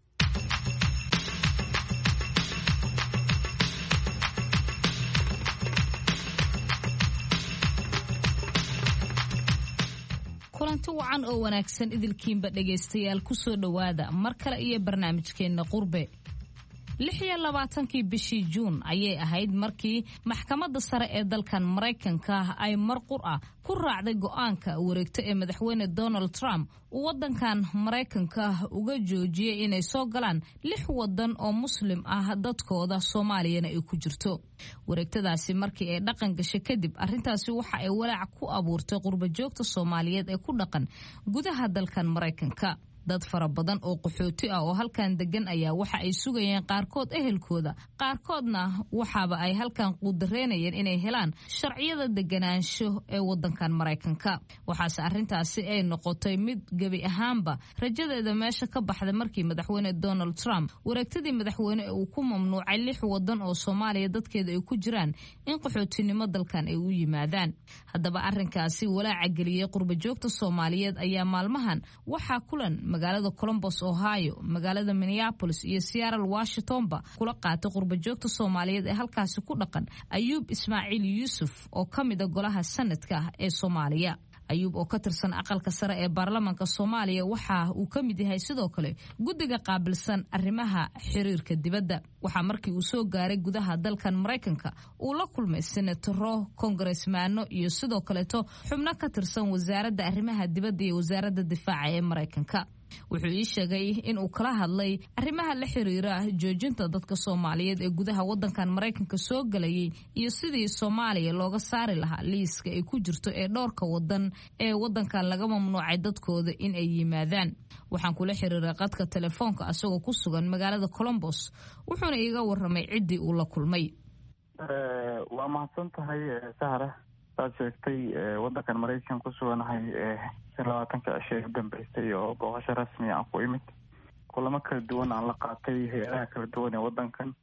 kulanti wacan oo wanaagsan idilkiinba dhegaystayaal ku soo dhowaada mar kale iyo barnaamijkeenna qurbe. 26 bishii Juun ayay ahayd markii maxkamadda sare ee dalkan Mareykanka ay mar qura ku raacday go'aanka wareegto ee madaxweyne Donald Trump uu wadankan Mareykanka uga joojiyay inay soo galaan 6 wadan oo muslim ah dadkooda Soomaaliyana ay ku jirto. wareegtadaasi markii ay dhaqan gashay kadib arrintaasi waxa ay walaac ku abuurtay qurba joogta Soomaaliyeed ee ku dhaqan gudaha dalkan Mareykanka. dad fara badan oo qaxooti ah oo halkan degan ayaa waxa ay sugayeen qaarkood ehelkooda, qaarkoodna waxaaba ay halkan quudareynayeen inay helaan sharciyada deganaansho ee wadankan Mareykanka. waxaase arrintaasi ay noqotay mid gabi ahaanba rajadeeda meesha ka baxday markii madaxweyne Donald Trump wareegtadii madaxweyne uu ku mamnuucay 6 wadan oo Soomaaliya dadkeeda ay ku jiraan in qaxootinimo dalkan ay u yimaadaan. haddaba arrinkaasi walaaca geliyay qurba joogta Soomaaliyeed ayaa maalmahan waxaa kulan magaalada Columbus, Ohio, magaalada Minneapolis iyo Seattle, Washingtonba kula qaatay qurba joogta Soomaaliyeed ee halkaasi ku dhaqan Ayuub Ismaaciil Yuusuf oo ka mid ah golaha sanadka ee Soomaaliya. Ayuub oo ka tirsan aqalka sare ee baarlamaanka Soomaaliya waxa uu ka mid yahay sidoo kale guddiga qaabilsan arrimaha xiriirka dibadda. waxaa markii uu soo gaaray gudaha dalkan Mareykanka uu la kulmay senatoro, kongareesmaano iyo sidoo kaleeto xubno ka tirsan wasaaradda arrimaha dibadda iyo wasaaradda difaaca ee Mareykanka. wuxuu ii sheegay in uu kala hadlay arrimaha la xiriira joojinta dadka Soomaaliyeed ee gudaha wadankan Mareykanka soo galayay iyo sidii Soomaaliya looga saari lahaa liiska ay ku jirto ee dhowrka wadan ee wadankan laga mamnuucay dadkooda in ay yimaadaan. waxaan kula xiriiray qadka telefoonka asagoo ku sugan magaalada Columbus, wuxuuna iiga warramay ciddii uu la kulmay. waa mahadsan tahay Sahra. saad sheegtay wadankan Mareykan ku suganahay 20 cisho u dambeysay oo booqasho rasmi ah ku imid kulamo kala duwan aan la qaatay hay'adaha kala duwan ee wadankan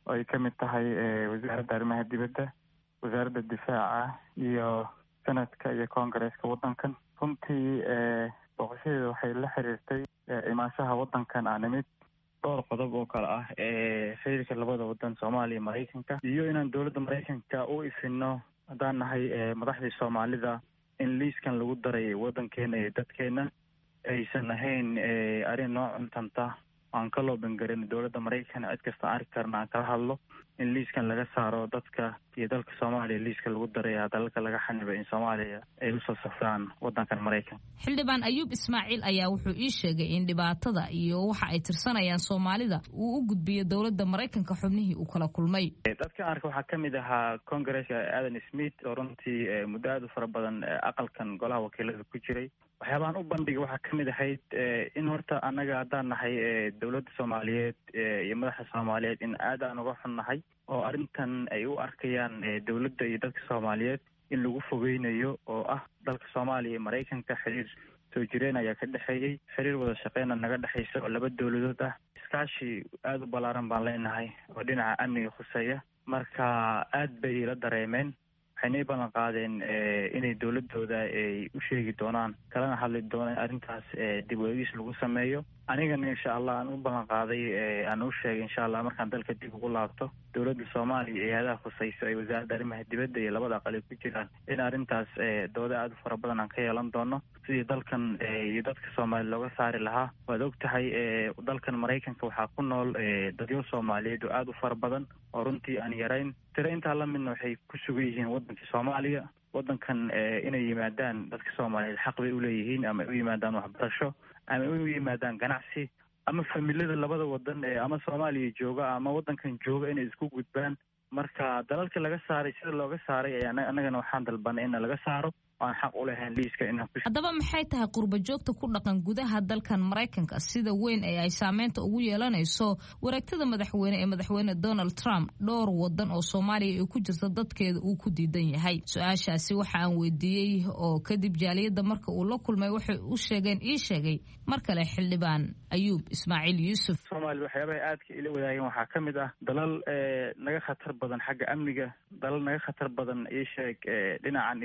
oo ay ka mid tahay wasaaradda arrimaha dibadda, wasaaradda difaaca iyo senadka iyo koongareeska waddankan. runtii booqashadeeda waxay la xiriirtay imaanshaha waddankan aan nimid dhowr qodob oo kale ah xiriirka labada waddan Soomaaliya iyo Maraykanka, iyo inaan dowladda Maraykanka u ifino haddaan nahay madaxdii Soomaalida in liiskan lagu daray waddankeena iyo dadkeena aysan ahayn arrin noo cuntanta aan ka looban garin dowladda Maraykanka. cid kasta arki karna aan kala hadlo in liiskan laga saaro dadka iyo dalka Soomaaliya liiska lagu daray dalka laga xanibay in Soomaaliya ay u soo safraan waddankan Maraykanka. Xildhibaan Ayuub Ismaaciil ayaa wuxuu ii sheegay in dhibaatada iyo waxa ay tirsanayaan Soomaalida uu u gudbiyay dowladda Maraykanka xubnihii uu kala kulmay. dadka arka waxaa ka mid ahaa Congress-ka Adam Smith oo runtii muddo aad u fara badan aqalkan golaha wakiilada ku jiray. waxyaabahan u bandhigay waxaa ka mid ahayd in horta annaga haddaan nahay dowladda Soomaaliyeed iyo madaxa Soomaaliyeed in aad aan uga xunnahay oo arrintan ay u arkayaan dowladda iyo dadka Soomaaliyeed in lagu fogeynayo oo ah dalka Soomaaliya iyo Maraykanka xiriir soo jireen ayaa ka dhexeeyay, xiriir wada shaqeyna naga dhexeysa oo laba dowladood ah. iskaashi aad u ballaaran baan leenahay oo dhinaca amniga khuseeya, marka aad bay ila dareemeen. waxayna ballan qaadeen inay dowladooda ay u sheegi doonaan kalena hadli doonaan arrintaas dib u eegis lagu sameeyo. anigana insha Allah aan u ballan qaaday aan u sheegay insha Allah markaan dalka dib ugu laabto dowladda Soomaaliya iyo hay'adaha khusayso ay wasaaradda arrimaha dibadda iyo labada aqal ku jiraan in arrintaas dooda aad u fara badan aan ka yeelan doono sidii dalkan iyo dadka Soomaaliya looga saari lahaa. waad ogtahay dalkan Maraykanka waxaa ku nool dadyo Soomaaliyeed oo aad u fara badan oo runtii aan yarayn. tira intaa la midna waxay ku sugan yihiin waddanka Soomaaliya. waddankan inay yimaadaan dadka Soomaaliyeed xaq bay u leeyihiin, ama u yimaadaan waxbarasho, ama u yimaadaan ganacsi, ama familada labada waddan ama Soomaaliya jooga ama waddankan jooga inay isku gudbaan. marka dalalka laga saaray sida looga saaray ayaa annagana waxaan dalbanay in laga saaro aan xaq u lahayn liiska inaan ku. haddaba maxay tahay qurba joogta ku dhaqan gudaha dalkan Maraykanka sida weyn ee ay saameynta ugu yeelanayso wareegtada madaxweyne Donald Trump dhowr waddan oo Soomaaliya ay ku jirto dadkeeda uu ku diidan yahay? su-aashaasi waxa aan weydiiyey oo kadib jaaliyadda marka uu la kulmay waxay u sheegay mar kale xildhibaan Ayuub Ismaaciil Yuusuf. Soomaaliya waxyaabaha aadka ila wadaageen waxaa ka mid ah dalal naga khatar badan xagga amniga, dalal naga khatar badan dhinacan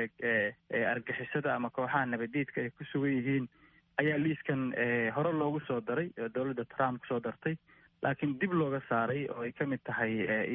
argixisada ama kooxaha nabadiidka ay ku sugan yihiin ayaa liiskan hore loogu soo daray oo dowladda Trump kusoo dartay, laakiin dib looga saaray oo ay ka mid tahay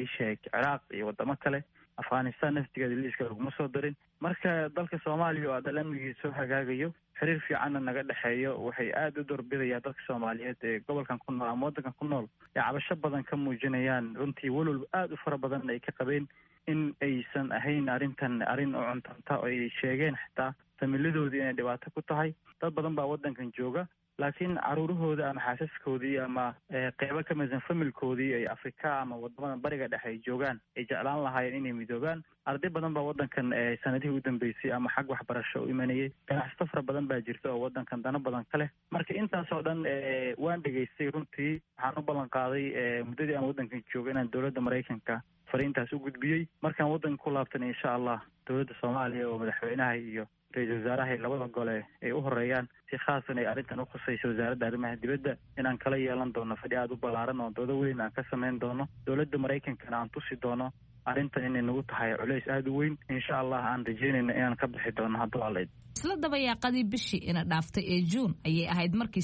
Ciraaq iyo wadamo kale. Afghanistan naftigeeda liiska laguma soo darin. marka dalka Soomaaliya oo dal amnigiisa soo hagaagayo, xiriir fiicanna naga dhexeeyo, waxay aad u doorbidayaan dadka Soomaaliyeed ee gobolkan ku nool ama waddankan ku nool ee cabasho badan ka muujinayaan. runtii walwal aad u fara badan ay ka qabeen in aysan ahayn arrintan arrin u cuntanta oo ay sheegeen xitaa familiyadoodii inay dhibaato ku tahay. dad badan baa waddankan jooga, laakiin caruurahooda ama xaasaskoodii ama qeybo ka midsan familkoodii ay Afrika ama wadamada bariga dhexe ay joogaan ay jeclaan lahaayeen inay midoobaan. arday badan baa waddankan sanadihii u dambeysay ama xag waxbarasho u imanayay. ganacsato fara badan baa jirta oo waddankan dano badan ka leh. marka intaasoo dhan waan dhegaystay. runtii waxaan u ballan qaaday muddadii aan waddankan joogay inaan dowladda Maraykanka fariintaas u gudbiyey. markaan waddanka ku laabtan insha Allah dowladda Soomaaliya oo madaxweynaha iyo ra-iisul wasaaraha labada gole ay u horeeyaan si khaasan ay arrintan u khusayso wasaaradda arrimaha dibadda inaan kala yeelan doono fadhi aad u ballaaran oo doodo weyn aan ka samayn doono. dowladda Maraykankana aan tusi doono arrintan inay nagu tahay culays aad u weyn. insha Allah aan rajeynayna inaan ka bixi doono hadduu alla idmo. isla dabayaaqadii bishii ina dhaaftay ee Juun ayay ahayd markii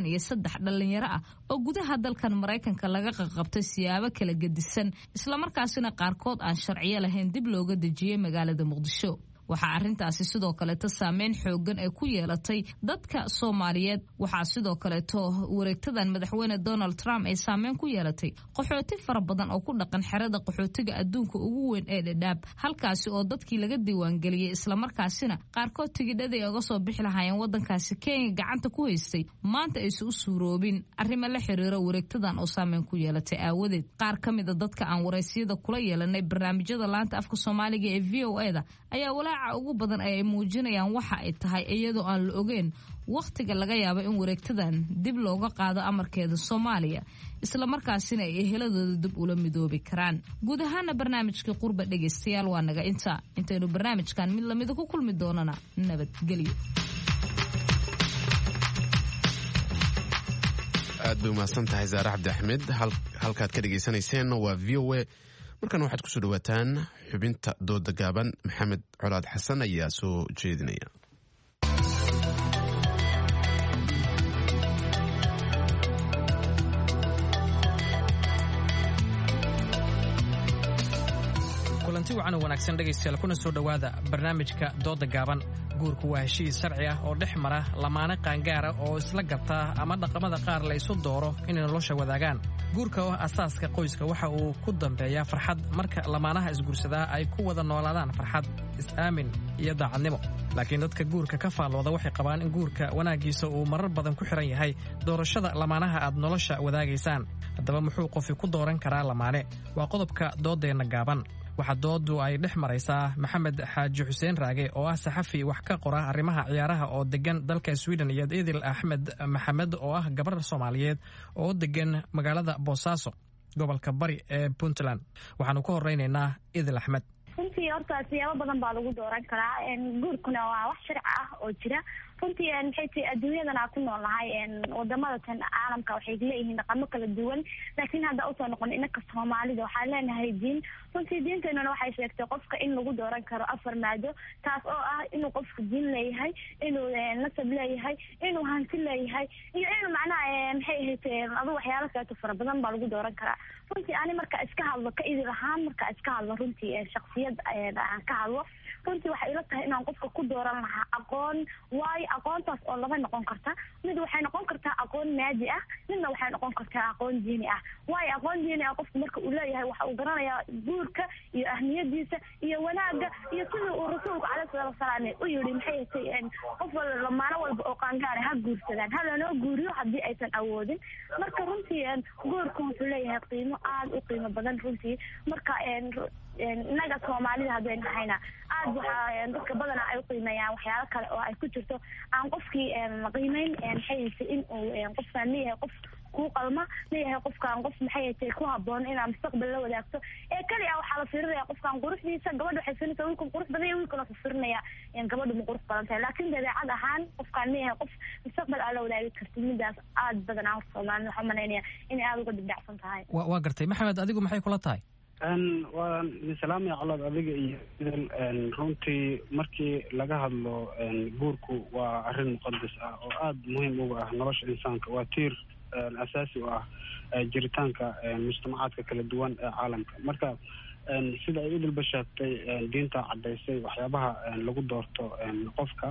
83 dhalinyaro ah oo gudaha dalkan Maraykanka laga qaqabtay siyaabo kala gedisan isla markaasina qaarkood aan sharciyo lahayn dib looga dejiyay magaalada Muqdisho. waxaa arrintaasi sidoo kaleeto saameyn xoogan ay ku yeelatay dadka Soomaaliyeed. waxaa sidoo kaleeto wareegtadan madaxweyne Donald Trump ay saameyn ku yeelatay qaxooti fara badan oo ku dhaqan xerada qaxootiga adduunka ugu weyn ee Dadaab, halkaasi oo dadkii laga diiwaangeliyey isla markaasina qaarkood tigidhadii uga soo bixi lahaayeen waddankaasi Kenya gacanta ku haystay maanta aysan u suuroobin arrimo la xiriira wareegtadan oo saameyn ku yeelatay aawadeed. qaar ka mid a dadka aan waraysiyada kula yeelanay barnaamijyada laanta afka Soomaaliga ee VOA-da ayaa walaaca ugu badan ay muujinayaan waxa ay tahay iyadoo aan la ogeyn waqtiga laga yaabo in wareegtadan dib looga qaado amarkeeda Soomaaliya isla markaasina ay eheladooda dib ula midoobi karaan. guud ahaana barnaamijkii qurba dhegaystayaal waa naga intaynu barnaamijkan mid lamida ku kulmi doonana nabadgelyo. aad bay umahadsan tahay Zaare Cabdi Axmed. halkaad ka dhegaysanayseen waa VOA. markan waxaad kusoo dhawaataan xubinta dooda gaaban. Maxamed Colaad Xasan ayaa soo jeedinaya. kulanti wacan oo wanaagsan dhegaystayaal kuna soo dhowaada barnaamijka dooda gaaban. guurku waa heshiis sharci ah oo dhex mara lamaane qaangaara oo isla garta ama dhaqamada qaar la isu dooro inay nolosha wadaagaan. guurka oo asaaska qoyska waxa uu ku dambeeyaa farxad marka lamaanaha isguursadaa ay ku wada noolaadaan farxad, is-aamin iyo daacadnimo. laakiin dadka guurka ka faallooda waxay qabaan in guurka wanaaggiisa uu marar badan ku xiran yahay doorashada lamaanaha aad nolosha wadaagaysaan. haddaba muxuu qofi ku dooran karaa lamaane? waa qodobka doodeenna gaaban. waxaa doodu ay dhex maraysaa Maxamed Xaaji Xuseen Raage oo ah saxafi wax ka qora arrimaha ciyaaraha oo degan dalka Sweden, iyo Idil Axmed Maxamed oo ah gabar Soomaaliyeed oo degan magaalada Boosaaso, gobolka Bari ee Puntland. waxaanu ka horeynaynaa Idil Axmed. runtii horta siyaabo badan baa lagu dooran karaa. guurkuna waa wax sharci ah oo jira. runtii maxay tahay adduunyadan aan ku noolnahay wadamada tan caalamka waxay leeyihiin dhaqamo kala duwan, laakiin hadda usoo noqon inaka Soomaalida waxaan leenahay diin. runtii diinteenuna waxay sheegtay qofka in lagu dooran karo 4 maado, taas oo ah inuu qofku diin leeyahay, inuu nasab leeyahay, inuu hanti leeyahay, iyo inuu macnaha maxay ahayd adu waxyaalo kale fara badan baa lagu dooran karaa. runtii ani marka iska hadlo ka idil ahaan, marka iska hadlo runtii shakhsiyad aan ka hadlo, runtii waxay ila tahay inaan qofka ku dooran lahaa aqoon. waayo aqoontaas oo laba noqon karta. mid waxay noqon kartaa aqoon maadi ah, midna waxay noqon kartaa aqoon diini ah. waayo aqoon diini ah qofku marka uu leeyahay waxa uu garanayaa guurka iyo ahmiyadiisa iyo wanaaga iyo sida uu rasuulku calayhi salaatu wasalaam u yiri maxay tahay qof lamaano walba oo qaangaar ha guursadaan, ha loo guuriyo haddii aysan awoodin. marka runtii guurku wuxuu leeyahay qiimo aad u qiimo badan runtii. marka inaga Soomaalida hadeen nahayna aad waxa dadka badan ay u qiimeeyaan waxyaalo kale oo ay ku jirto aan qofkii qiimeyn xayisi in uu qofkan leeyahay qof ku qalma, leeyahay qofkan qof maxay tahay ku haboon in aan mustaqbal la wadaagto. kaliya waxa la fiirinayaa qofkan quruxdiisa, gabadha waxay fiirinaysaa wiilka qurux badan iyo wiilkana fiirinaya gabadha ma qurux badan tahay. laakiin dabeecad ahaan qofkan leeyahay qof mustaqbal aan la wadaagi karto, midaas aad badan aan Soomaalida waxaan maleynaya in aad uga dibdhacsan tahay. waa gartay. Maxamed, adigu maxay kula tahay? waa salaamay colaad adiga iyo runtii markii laga hadlo guurku waa arrin muqadas ah oo aad muhiim uga ah nolosha insaanka. waa tiir asaasi u ah jiritaanka mujtamacaadka kala duwan ee caalamka. marka sida ay idilba sheegtay diinta caddaysay waxyaabaha lagu doorto qofka,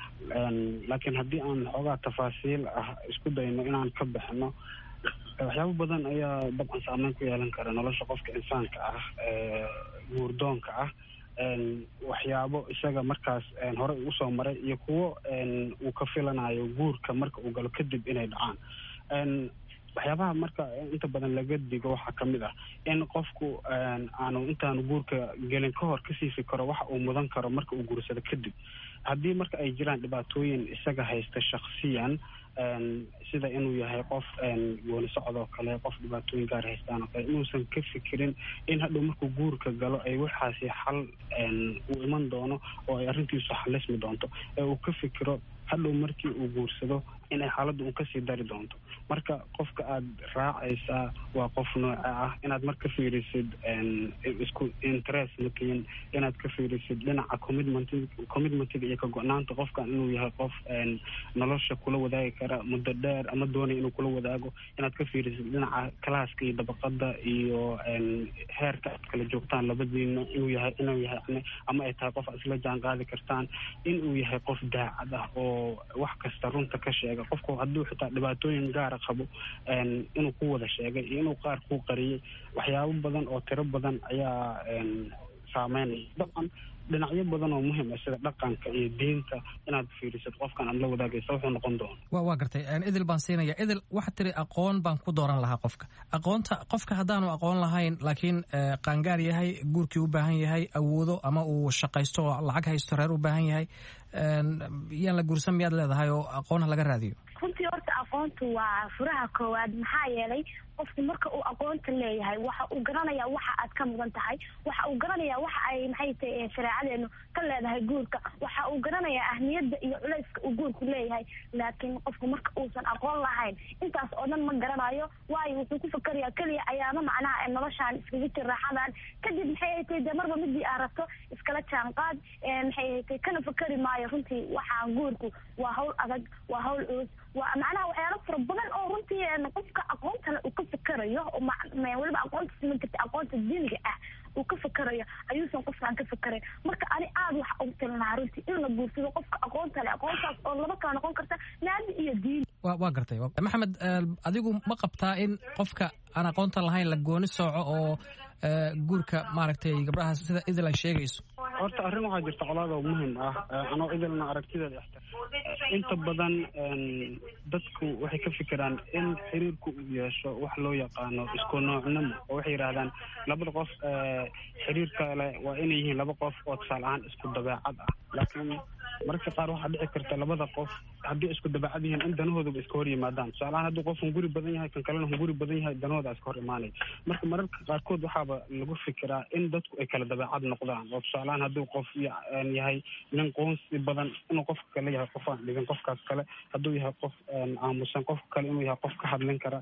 laakiin haddii aan xoogaa tafaasiil ah isku dayno inaan ka bixino, waxyaabo badan ayaa dabcan saameyn ku yeelan kara nolosha qofka insaanka ah guurdoonka ah. waxyaabo isaga markaas hore usoo maray iyo kuwo uu ka filanayo guurka marka uu galo kadib inay dhacaan. waxyaabaha marka inta badan laga digo waxaa kamid ah in qofku aanu intaanu guurka gelin ka hor kasii fikiro waxa uu mudan karo marka uu guursado kadib. haddii marka ay jiraan dhibaatooyin isaga haysta shakhsiyan, sida inuu yahay qof gooni socod oo kale, qof dhibaatooyin gaar haystaan oo kale, inuusan ka fikirin in hadhow markuu guurka galo ay waxaasi xal uu iman doono oo ay arrintiisu xalismi doonto, ee uu ka fikiro hadhow markii uu guursado inay xaaladda uu kasii dari doonto. marka qofka aad raacaysaa waa qof nooca ah inaad marka fiirisid isku interest matiin, inaad ka fiirisid dhinaca commitmentiga iyo ka go-naanta qofkan inuu yahay qof nolosha kula wadaagi kara muddo dheer ama doonaya inuu kula wadaago, inaad ka fiirisid dhinaca kalaaska iyo dabaqada iyo heerka aad kala joogtaan labadiina inuu yahay ama ay tahay qof aad isla jaan qaadi kartaan, inuu yahay qof daacad ah oo wax kasta runta ka sheega. qofku hadduu xitaa dhibaatooyin gaara qabo inuu ku wada sheegay iyo inuu qaar ku qariyay. waxyaabo badan oo tiro badan ayaa saameynaya. dabcan dhinacyo badan oo muhiim ah sida dhaqanka iyo diinta inaad fiirisid qofkan aad la wadaagaysa wuxuu noqon doono. waa gartay. idil baan siinaya. idil waxaad tiri aqoon baan ku dooran lahaa qofka. aqoonta qofka haddaanu aqoon lahayn laakiin qaangaar yahay, guurkii u baahan yahay, awoodo ama uu shaqaysto oo lacag haysto, reer u baahan yahay, yaan la guursan miyaad leedahay oo aqoonha laga raadiyo? runtii horta aqoontu waa furaha koowaad. maxaa yeelay qofku marka uu aqoonta leeyahay waxa uu garanayaa waxa aad ka mudan tahay, waxa uu garanayaa waxa ay maxay tahay shareecadeenu ka leedahay guurka, waxa uu garanayaa ahmiyadda iyo culayska uu guurku leeyahay. Laakiin qofku marka uusan aqoon lahayn intaas oo dhan ma garanayo, waayo wuxuu ku fakarayaa keliya ayaama macnaha noloshaan iskaga jir raaxadan, kadib maxay tahay dee marba midii aad rabto iskala jaanqaad, maxay tahay kana fakari maayo. Runtii waxaan guurku waa hawl adag, waa hawl culus, waa macnaha waxyaalo fara badan oo runtii qofka aqoontana uu ka fakarayo, weliba aqoonta siman karta aqoonta diiniga ah uu ka fakarayo ayuusan qofkaan ka fakarin. Marka ani aad waxa ugu talinahaa runtii in la guursado qofka aqoonta leh, aqoontaas oo laba kala noqon karta naadi iyo diin. waa gartay maxamed, adigu ma qabtaa in qofka aan aqoonta lahayn la gooni sooco oo guurka maaragtay gabdhaha sida idil ay sheegayso? horta arrin waxaa jirta colaado muhiim ah, anoo idilna aragtideeda inta badan dadku waxay ka fikiraan in xiriirku uu yeesho wax loo yaqaano isku noocnimo, oo waxay yidhaahdaan labada qof xiriirka leh waa inay yihiin laba qof oo tusaale ahaan isku dabeecad ah. laakiin mararka qaar waxaa dhici karta labada qof haddii isku dabeecad yihiin in danahoodaba iska hor yimaadaan. tusaale ahaan hadduu qof hunguri badan yahay kan kalena hunguri badan yahay, danahooda iska hor imaanay. marka mararka qaarkood waxaaba lagu fikiraa in dadku ay kala dabeecad noqdaan, oo tusaale ahaan hadduu qof yahay nin qoonsi badan inuu qofka kale yahay qof aan dhigin qofkaas kale, hadduu yahay qof aamusan qofka kale inuu yahay qof ka hadlin kara.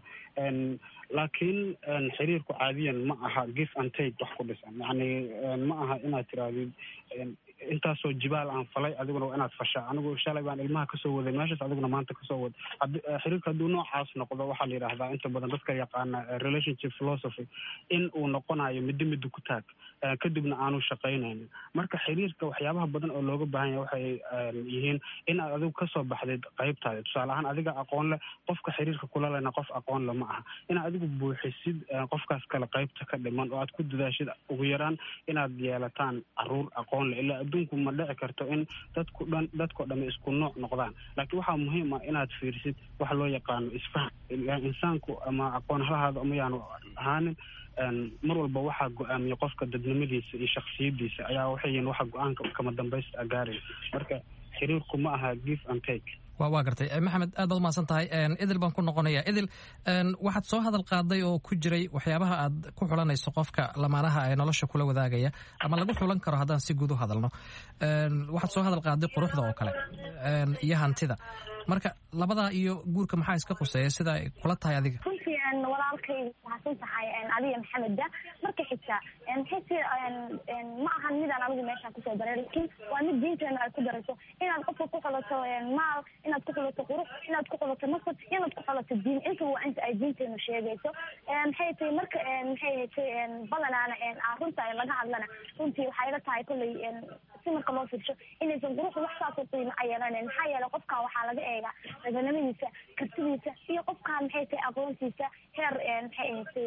laakiin xiriirku caadiyan ma aha give and take wax ku dhisan, yacni ma aha inaad tirahdid intaasoo jibaal aan falay adiguna waa inaad fashaa, anigu shalay baan ilmaha kasoo waday meeshaas adiguna maanta kasoo wad. xiriirka hadduu noocaas noqdo waxaa la yidhaahdaa inta badan dadka yaqaana relationship philosophy in uu noqonayo middo middo ku taag, kadibna aanu shaqaynaynin. marka xiriirka waxyaabaha badan oo looga baahan yahay waxay yihiin in aad adigu kasoo baxdid qaybtaada. tusaale ahaan adiga aqoon leh, qofka xiriirka kula lehna qof aqoon le ma aha, inaad adigu buuxisid qofkaas kale qaybta ka dhiman oo aad ku dadaashid ugu yaraan inaad yeelataan caruur aqoon leh. ilaa adduunku ma dhici karto in dadkao dhan isku nooc noqdaan, laakiin waxaa muhiim ah inaad fiirisid waxa loo yaqaano isfahan. insaanku ama aqoon halahaada ama yaanu ahaanin, mar walba waxaa go-aamiya qofka dadnimadiisa iyo shaksiyadiisa ayaa waxay yihiin waxa go-aanka kama dambaysta agaaray. marka xiriirku ma aha give and take. waa gartay maxamed, aad baad umahadsan tahay. idil baan ku noqonaya. idil, waxaad soo hadal qaaday oo ku jiray waxyaabaha aad ku xulanayso qofka lamaanaha ee nolosha kula wadaagaya ama lagu xulan karo haddaan si guud u hadalno. waxaad soo hadal qaaday quruxda oo kale iyo hantida. marka labadaa iyo guurka maxaa iska quseeya sida ay kula tahay adiga? runtii walaalkay mahadsan tahay adiga maxameda. marka xigta ma ahan midaan anigu meeshaan kusoo daray, laakiin waa mid diinteena ay ku darayso inaad qofka ku xulato maal, inaad ku xulato qurux, inaad ku xulato nasab, inaad ku xulato diin. inta waa inta ay diinteenu sheegayso. maxay tahay marka maxay tahay badanaana runta ay laga hadlana runtii waxay ila tahay kolley si marka loo fiirsho inaysan quruxda wax saasoo qiimo a yeelanayn. maxaa yeelay qofkan waxaa laga eegaa raganimadiisa, kartidiisa iyo qofkan maxay tahay aqoontiisa heer maxay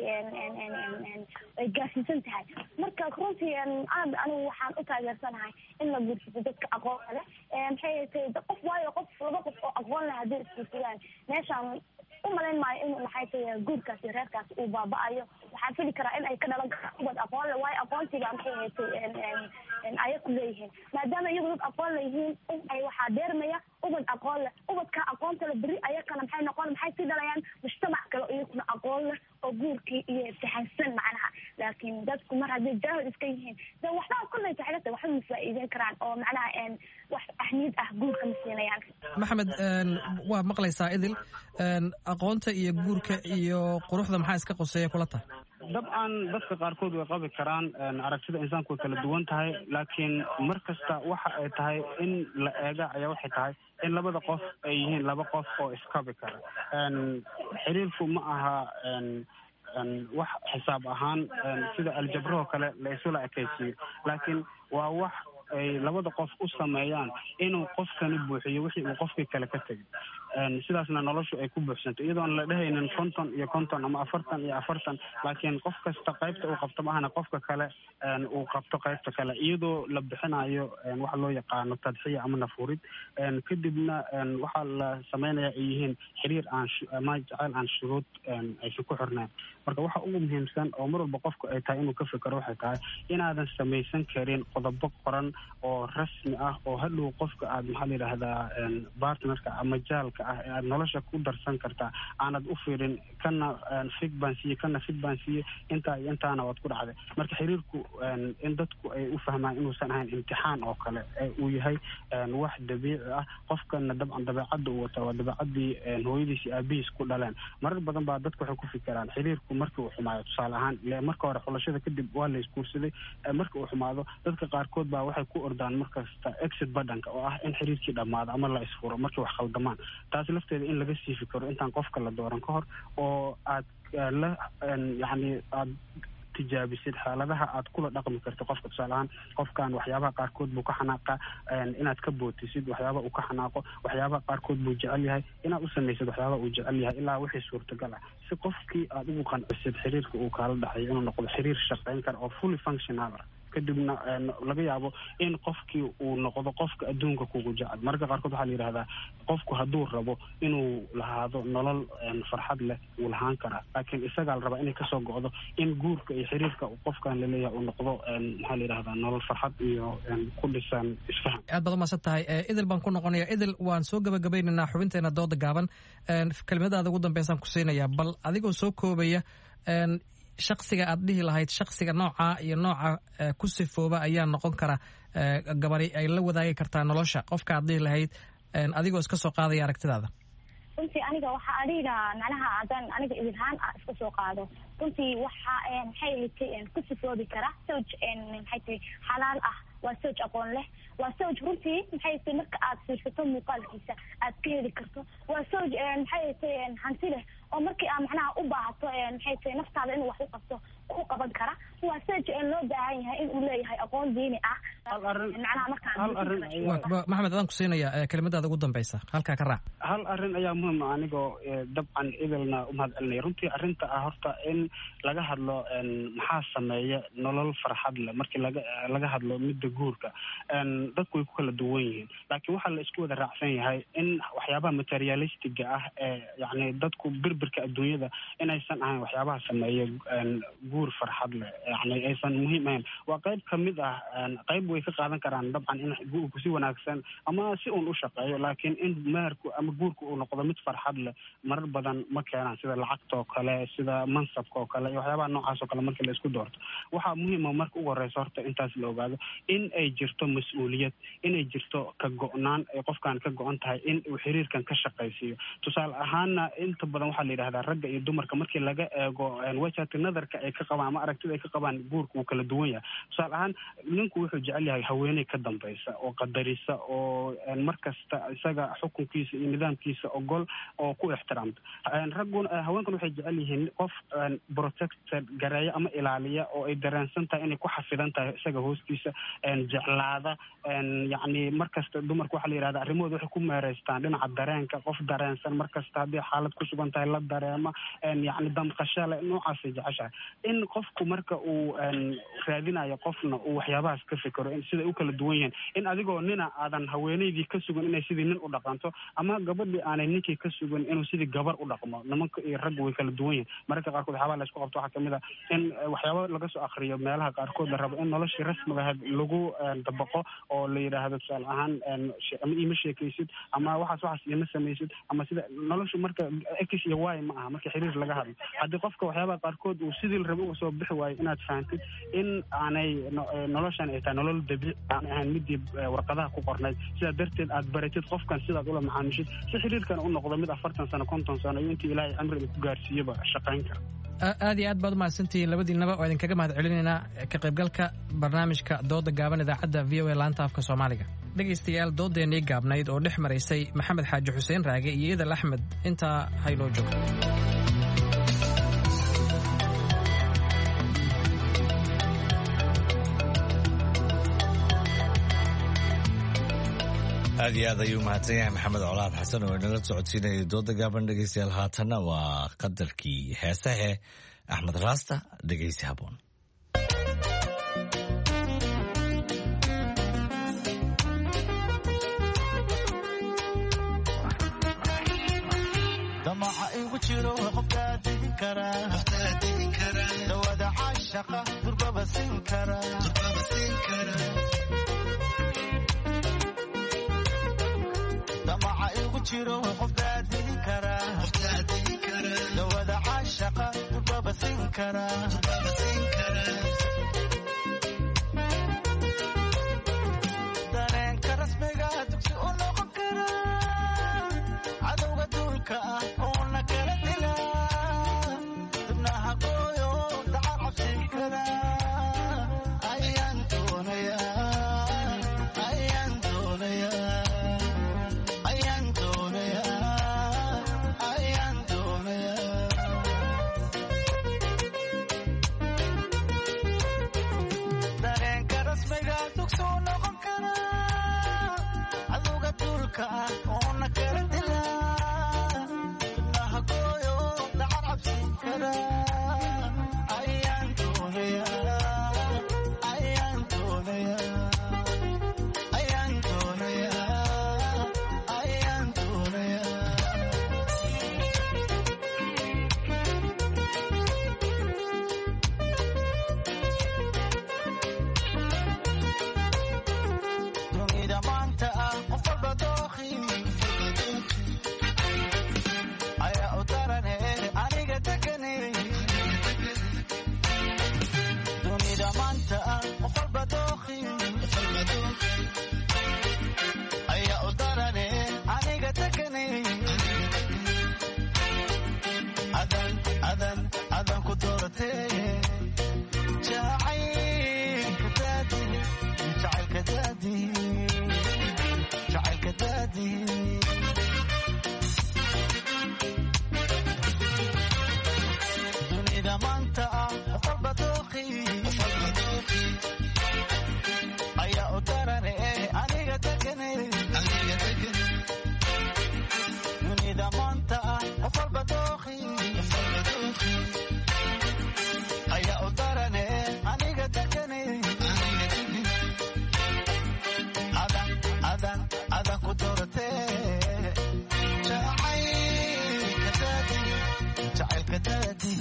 ay gaarsiisan tahay. marka runtii aad anigu waxaan u taageersanahay in la guursado dadka aqoonka leh. maxay tahay qof waayo qof laba qof oo aqoon leh haddii isguursadaan meeshaan umalayn maayo in maxay tahay guurkaas iyo reerkaas uu baaba'ayo. waxaan fili karaa in ay ka dhalan karaan ubad aqoon leh, waayo aqoontiibaa maxay tahay aya ku leeyihiin. maadaama iyagu dad aqoon leyihiin waxaa deermaya ubad aqoon leh. ubadka aqoonta leh beri ayakana maxay sii dhalayaan mujtamac kale iyaguna aqoon leh oo guurkii iyo fahansan macnaha. laakiin dadku mar hadday jaahil iska yihiin de waxba kolleyta xilata waxba ma faa'iideyn karaan oo macnaha wax ahmiyad ah guurka ma siinayaan. maxamed, waa maqlaysaa idil, aqoonta iyo guurka iyo quruxda maxaa iska quseeya kula tahay? dabcan dadka qaarkood way qabi karaan, aragtida insaanku way kala duwan tahay, laakiin mar kasta waxa ay tahay in la eega ayaa waxay tahay in labada qof ay yihiin laba qof oo iskabi kara. xiriirku ma aha wax xisaab ahaan sida aljabrahoo kale la isula ekaysiiyo, laakiin waa wax ay labada qof u sameeyaan inuu qofkani buuxiyo wixii uu qofkii kale ka tegay. sidaasna noloshu ay ku buuxsanto iyadoon la dhehaynin 50 iyo 50 ama 40 iyo 40, laakiin qof kasta qaybta uu qabto maahana qofka kale uu qabto qaybta kale, iyadoo la bixinayo waxa loo yaqaano tadxiya ama nafurid. kadibna waxaa la sameynaya ay yihiin xiriir ama jacayl aan shuruud aysan ku xirnayn. marka waxa ugu muhiimsan oo mar walba qofku ay tahay inuu ka fikero waxay tahay inaadan samaysan karin qodobo qoran oo rasmi ah oo hadhow qofka aad maxaa la yidhaahdaa partnerka ama jaalka ah ee aad nolosha ku darsan kartaa aanad u fiirin kana fig baan siiye intaa iyo intaana waad ku dhacday. marka xiriirku in dadku ay u fahmaan inuusan ahayn imtixaan oo kale uu yahay wax dabiici ah. qofkana dabcan dabeecadda uu wataa waa dabeecadii hooyadiis iyo aabihiis ku dhaleen. marar badan baa dadku waxay ku fikiraan xiriirku markii uu xumaayo, tusaale ahaan marka hore xulashada kadib waa la isguursaday, marka uu xumaado dadka qaarkood baa waxay ku ordaan markasta exit badhanka oo ah in xiriirkii dhammaado ama la isfuro markii wax khaldamaan. taas lafteeda in laga siifi karo intaan qofka la dooran ka hor oo aad aad tijaabisid xaaladaha aad kula dhaqmi karto qofka. tusaale ahaan qofkan waxyaabaha qaarkood buu ka xanaaqa, inaad ka bootisid waxyaaba uu ka xanaaqo, waxyaabaha qaarkood buu jecel yahay inaad u samaysid waxyaaba uu jecel yahay ilaa wixii suurtagal ah, si qofkii aad ugu qancisid xiriirka uu kaala dhaxayo inuu noqdo xiriir shaqayn kara oo fully functional ah. kadibna laga yaabo in qofkii uu noqdo qofka adduunka kugu jecel. marka qaarkood waxaa la yidhahdaa qofku hadduu rabo inuu lahaado nolol farxad leh wuu lahaan karaa, laakiin isagaa la rabaa inay kasoo go'do in guurka iyo xiriirka qofkan laleeyahay uu noqdo maxaa la yidhahdaa nolol farxad iyo ku dhisan isfaham. aad baad umahadsan tahay. idil baan ku noqonaya. idil waan soo gabagabaynaynaa xubinteena dooda gaaban. kelimadaada ugu dambeysaan ku siinayaa, bal adigoo soo koobaya shaksiga aad dhihi lahayd shaksiga nooca iyo nooca ku sifooba ayaa noqon kara gabari ay la wadaagi kartaa nolosha, qofka aad dhihi lahayd adigoo iska soo qaadaya aragtidaada. runtii aniga waxaa adhiga macnaha haddaan aniga idilhaan iska soo qaado, runtii waxa maxay ahayd ku sifoobi kara sawj maxay tahay xalaal ah, waa sawj aqoon leh, waa sawj runtii maxay tahay marka aad fiirsato muuqaalkiisa aad ka heli karto, waa sawj maxay tahay hanti leh oo markii aad macnaha u baahato maxay tahay naftaada inuu wax u qabto ku qaban kara, waa sawj loo baahan yahay in uu leeyahay aqoon diini ah. macnaha markaan maxamed adaan ku siinaya kelimadaada ugu dambeysa, halkaa ka raac. hal arrin ayaa muhiim ah anigoo dabcan idilna umahad celinaya. runtii arrinta ah horta in laga hadlo maxaa sameeya nolol farxad leh markii laga hadlo midda guurka. dadku way ku kala duwan yihiin, laakiin waxaa la isku wada raacsan yahay in waxyaabaha materialistiga ah ee yani dadku birbirka adduunyada inaysan ahayn waxyaabaha sameeya guur farxad leh, yani aysan muhiim ahayn. waa qayb kamid ah, qayb way ka qaadan karaan dabcan in guurku si wanaagsan ama si uun u shaqeeyo, laakiin in meherku ama guurku uu noqdo mid farxad leh marar badan ma keenaan, sida lacagta oo kale, sida mansabka oo kale iyo waxyaabaha noocaas oo kale markii la isku doorto. waxaa muhiima marka ugu horeysa horta intaas la ogaado in ay jirto mas-uuliyad, inay jirto ka go-naan ay qofkan ka go-an tahay in uu xiriirkan ka shaqaysiiyo. tusaale ahaana inta badan waxaa la yidhahdaa ragga iyo dumarka markii laga eego wajhati nadarka ay ka qabaan ama aragtida ay ka qabaan guurka wuu kala duwan yahay. tusaale ahaan ninku wuxuu jecel yahay haweeney ka dambaysa oo qadarisa oo markasta isaga xukunkiisa iyo nidaamkiisa ogol oo ku ixtiraamta. haweenkuna waxay jecel yihiin qof protected gareeya ama ilaaliya oo ay dareensan tahay inay ku xafidan tahay isaga hoostiisa, jeclaada. yani markasta dumarka waxaa la yidhahda arrimahooda waxay ku meereystaan dhinaca dareenka, qof dareensan markasta haddii xaalad ku sugan tahay la dareema, yani damqashale noocaasay jeceshahay. in qofku marka uu raadinayo qofna uu waxyaabahaas ka fikero siday u kala duwan yihiin, in adigoo nina aadan haweeneydii ka sugan inay sidii nin u dhaqanto ama gabadhii aanay ninkii ka sugan inuu sidii gabar u dhaqmo. nimanka iyo ragga way kala duwan yihiin. mararka qaarkood waxyaabaha la isku qabto waxaa kamid a in waxyaaba laga soo akriyo meelaha qaarkood la rabo in noloshii rasmiga ahayd lagu dabaqo oo la yidhaahdo tusaale ahaan ama ima sheekaysid ama waxaas ima samaysid ama sida noloshu marka x iyo y ma aha marka xiriir laga hadlo. haddii qofka waxyaabaha qaarkood uu sidii la rabo uga soo bixi waayo inaad fahantid in aanay noloshan ay tahay nolol dabiici aan ahayn midii warqadaha ku qornayd, sidaa darteed aad baratid qofkan sidaad ula macaamishid si xiriirkan u noqdo mid 40 sano 50 sano iyo intii ilaahay cimriga ku gaarsiiyaba shaqayn kara. aad iyo aad baad umahadsantihiin labadiinaba oo idinkaga mahad celinaynaa ka qaybgalka barnaamijka dooda gaaban idaacadda v o a laanta afka soomaaliga. dhegaystayaal doodeenii gaabnayd oo dhex maraysay maxamed xaaji xuseen raage iyo idal axmed intaa haynoo joogto. aad iyo aad ayuu mahadsan yahay maxamed colaad xasan oo inala socodsiinayay dooda gaaban. dhegeystayaal haatanna waa qadarkii heesahe axmed raasta dhegeysi haboon. damaca igu jiro qofkaa didin karaa dawada caashaqa durbaba siin karaa damaca igu jiro qofkaa dareenka rasmiga dugsi u noqon kara cadowga duulka ah oo na kala dila dibnaha gooyo dacar cabsin kara ayaan doonayaa dareenka rasmiga dugsi u noqon kara cadowga duulka ah oo na kala dila dibnaha gooyo dacar cabsin kara ayaan doonayaa dunida maanta ah qof walba dooqi ayaa u darane aniga degane dunida maanta ah qof walba dooqi ayaa u darane aniga degane adan ku dooratee jacaylka daadi dunida maanta ah qof walba dooqi ayaa u darane aniga degane dunida maanta ah qof walba dooqi ayaa u darane aniga degane adan ku dooratee jacaylka daadi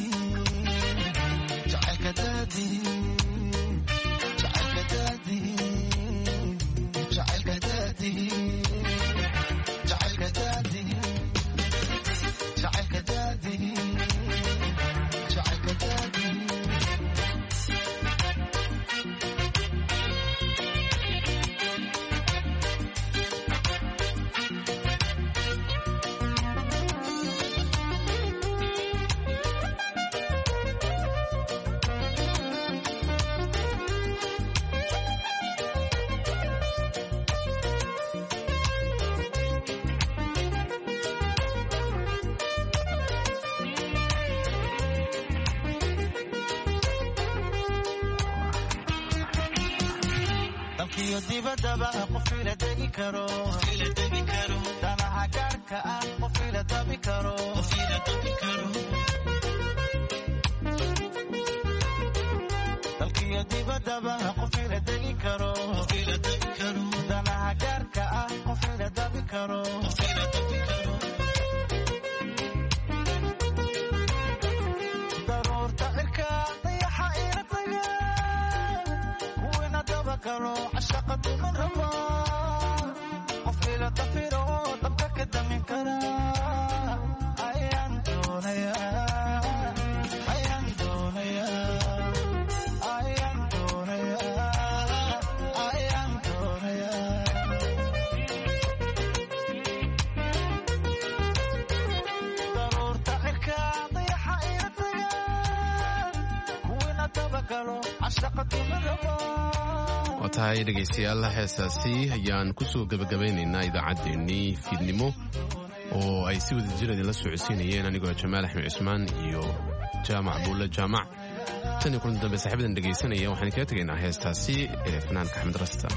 dalkiyo dibadaba qof ila degi karo danaha gaarka ah qof ila dabi karo dalkiyo dibadaba qof ila degi karo danaha gaarka ah qof ila dabi karo daruurta cirka dayaxa ila taga kuwina daba karo cashaqa duman raba qof ila dafiro dabka ka damin kara ayaan doonayaa waa tahay dhegaystayaal heesaasi ayaan ku soo gebagabaynaynaa idaacaddeenii fiidnimo oo ay si wada jir idinla socodsiinayeen anigoo jamaal axmed cismaan iyo jaamac buulle jaamac tan iyo kulan dambe saaxiibadan dhegaysanaya waxaan kaga tegaynaa heestaasi ee fanaanka axmed rasta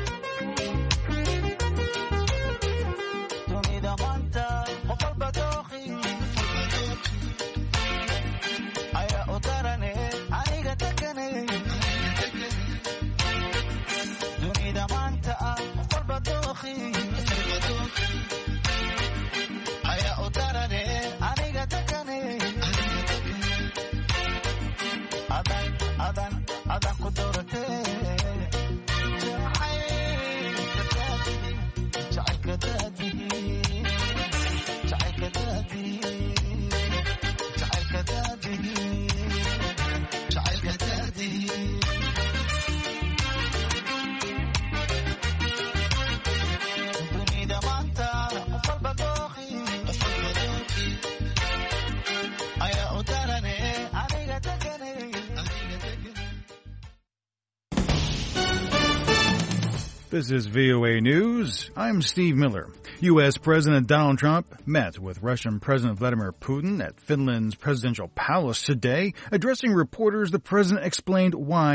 adan ku dooratee jacaylka daadi This is VOA News. I'm Steve Miller. U.S. President Donald Trump met with Russian President Vladimir Putin at Finland's presidential palace today. Addressing reporters, the president explained why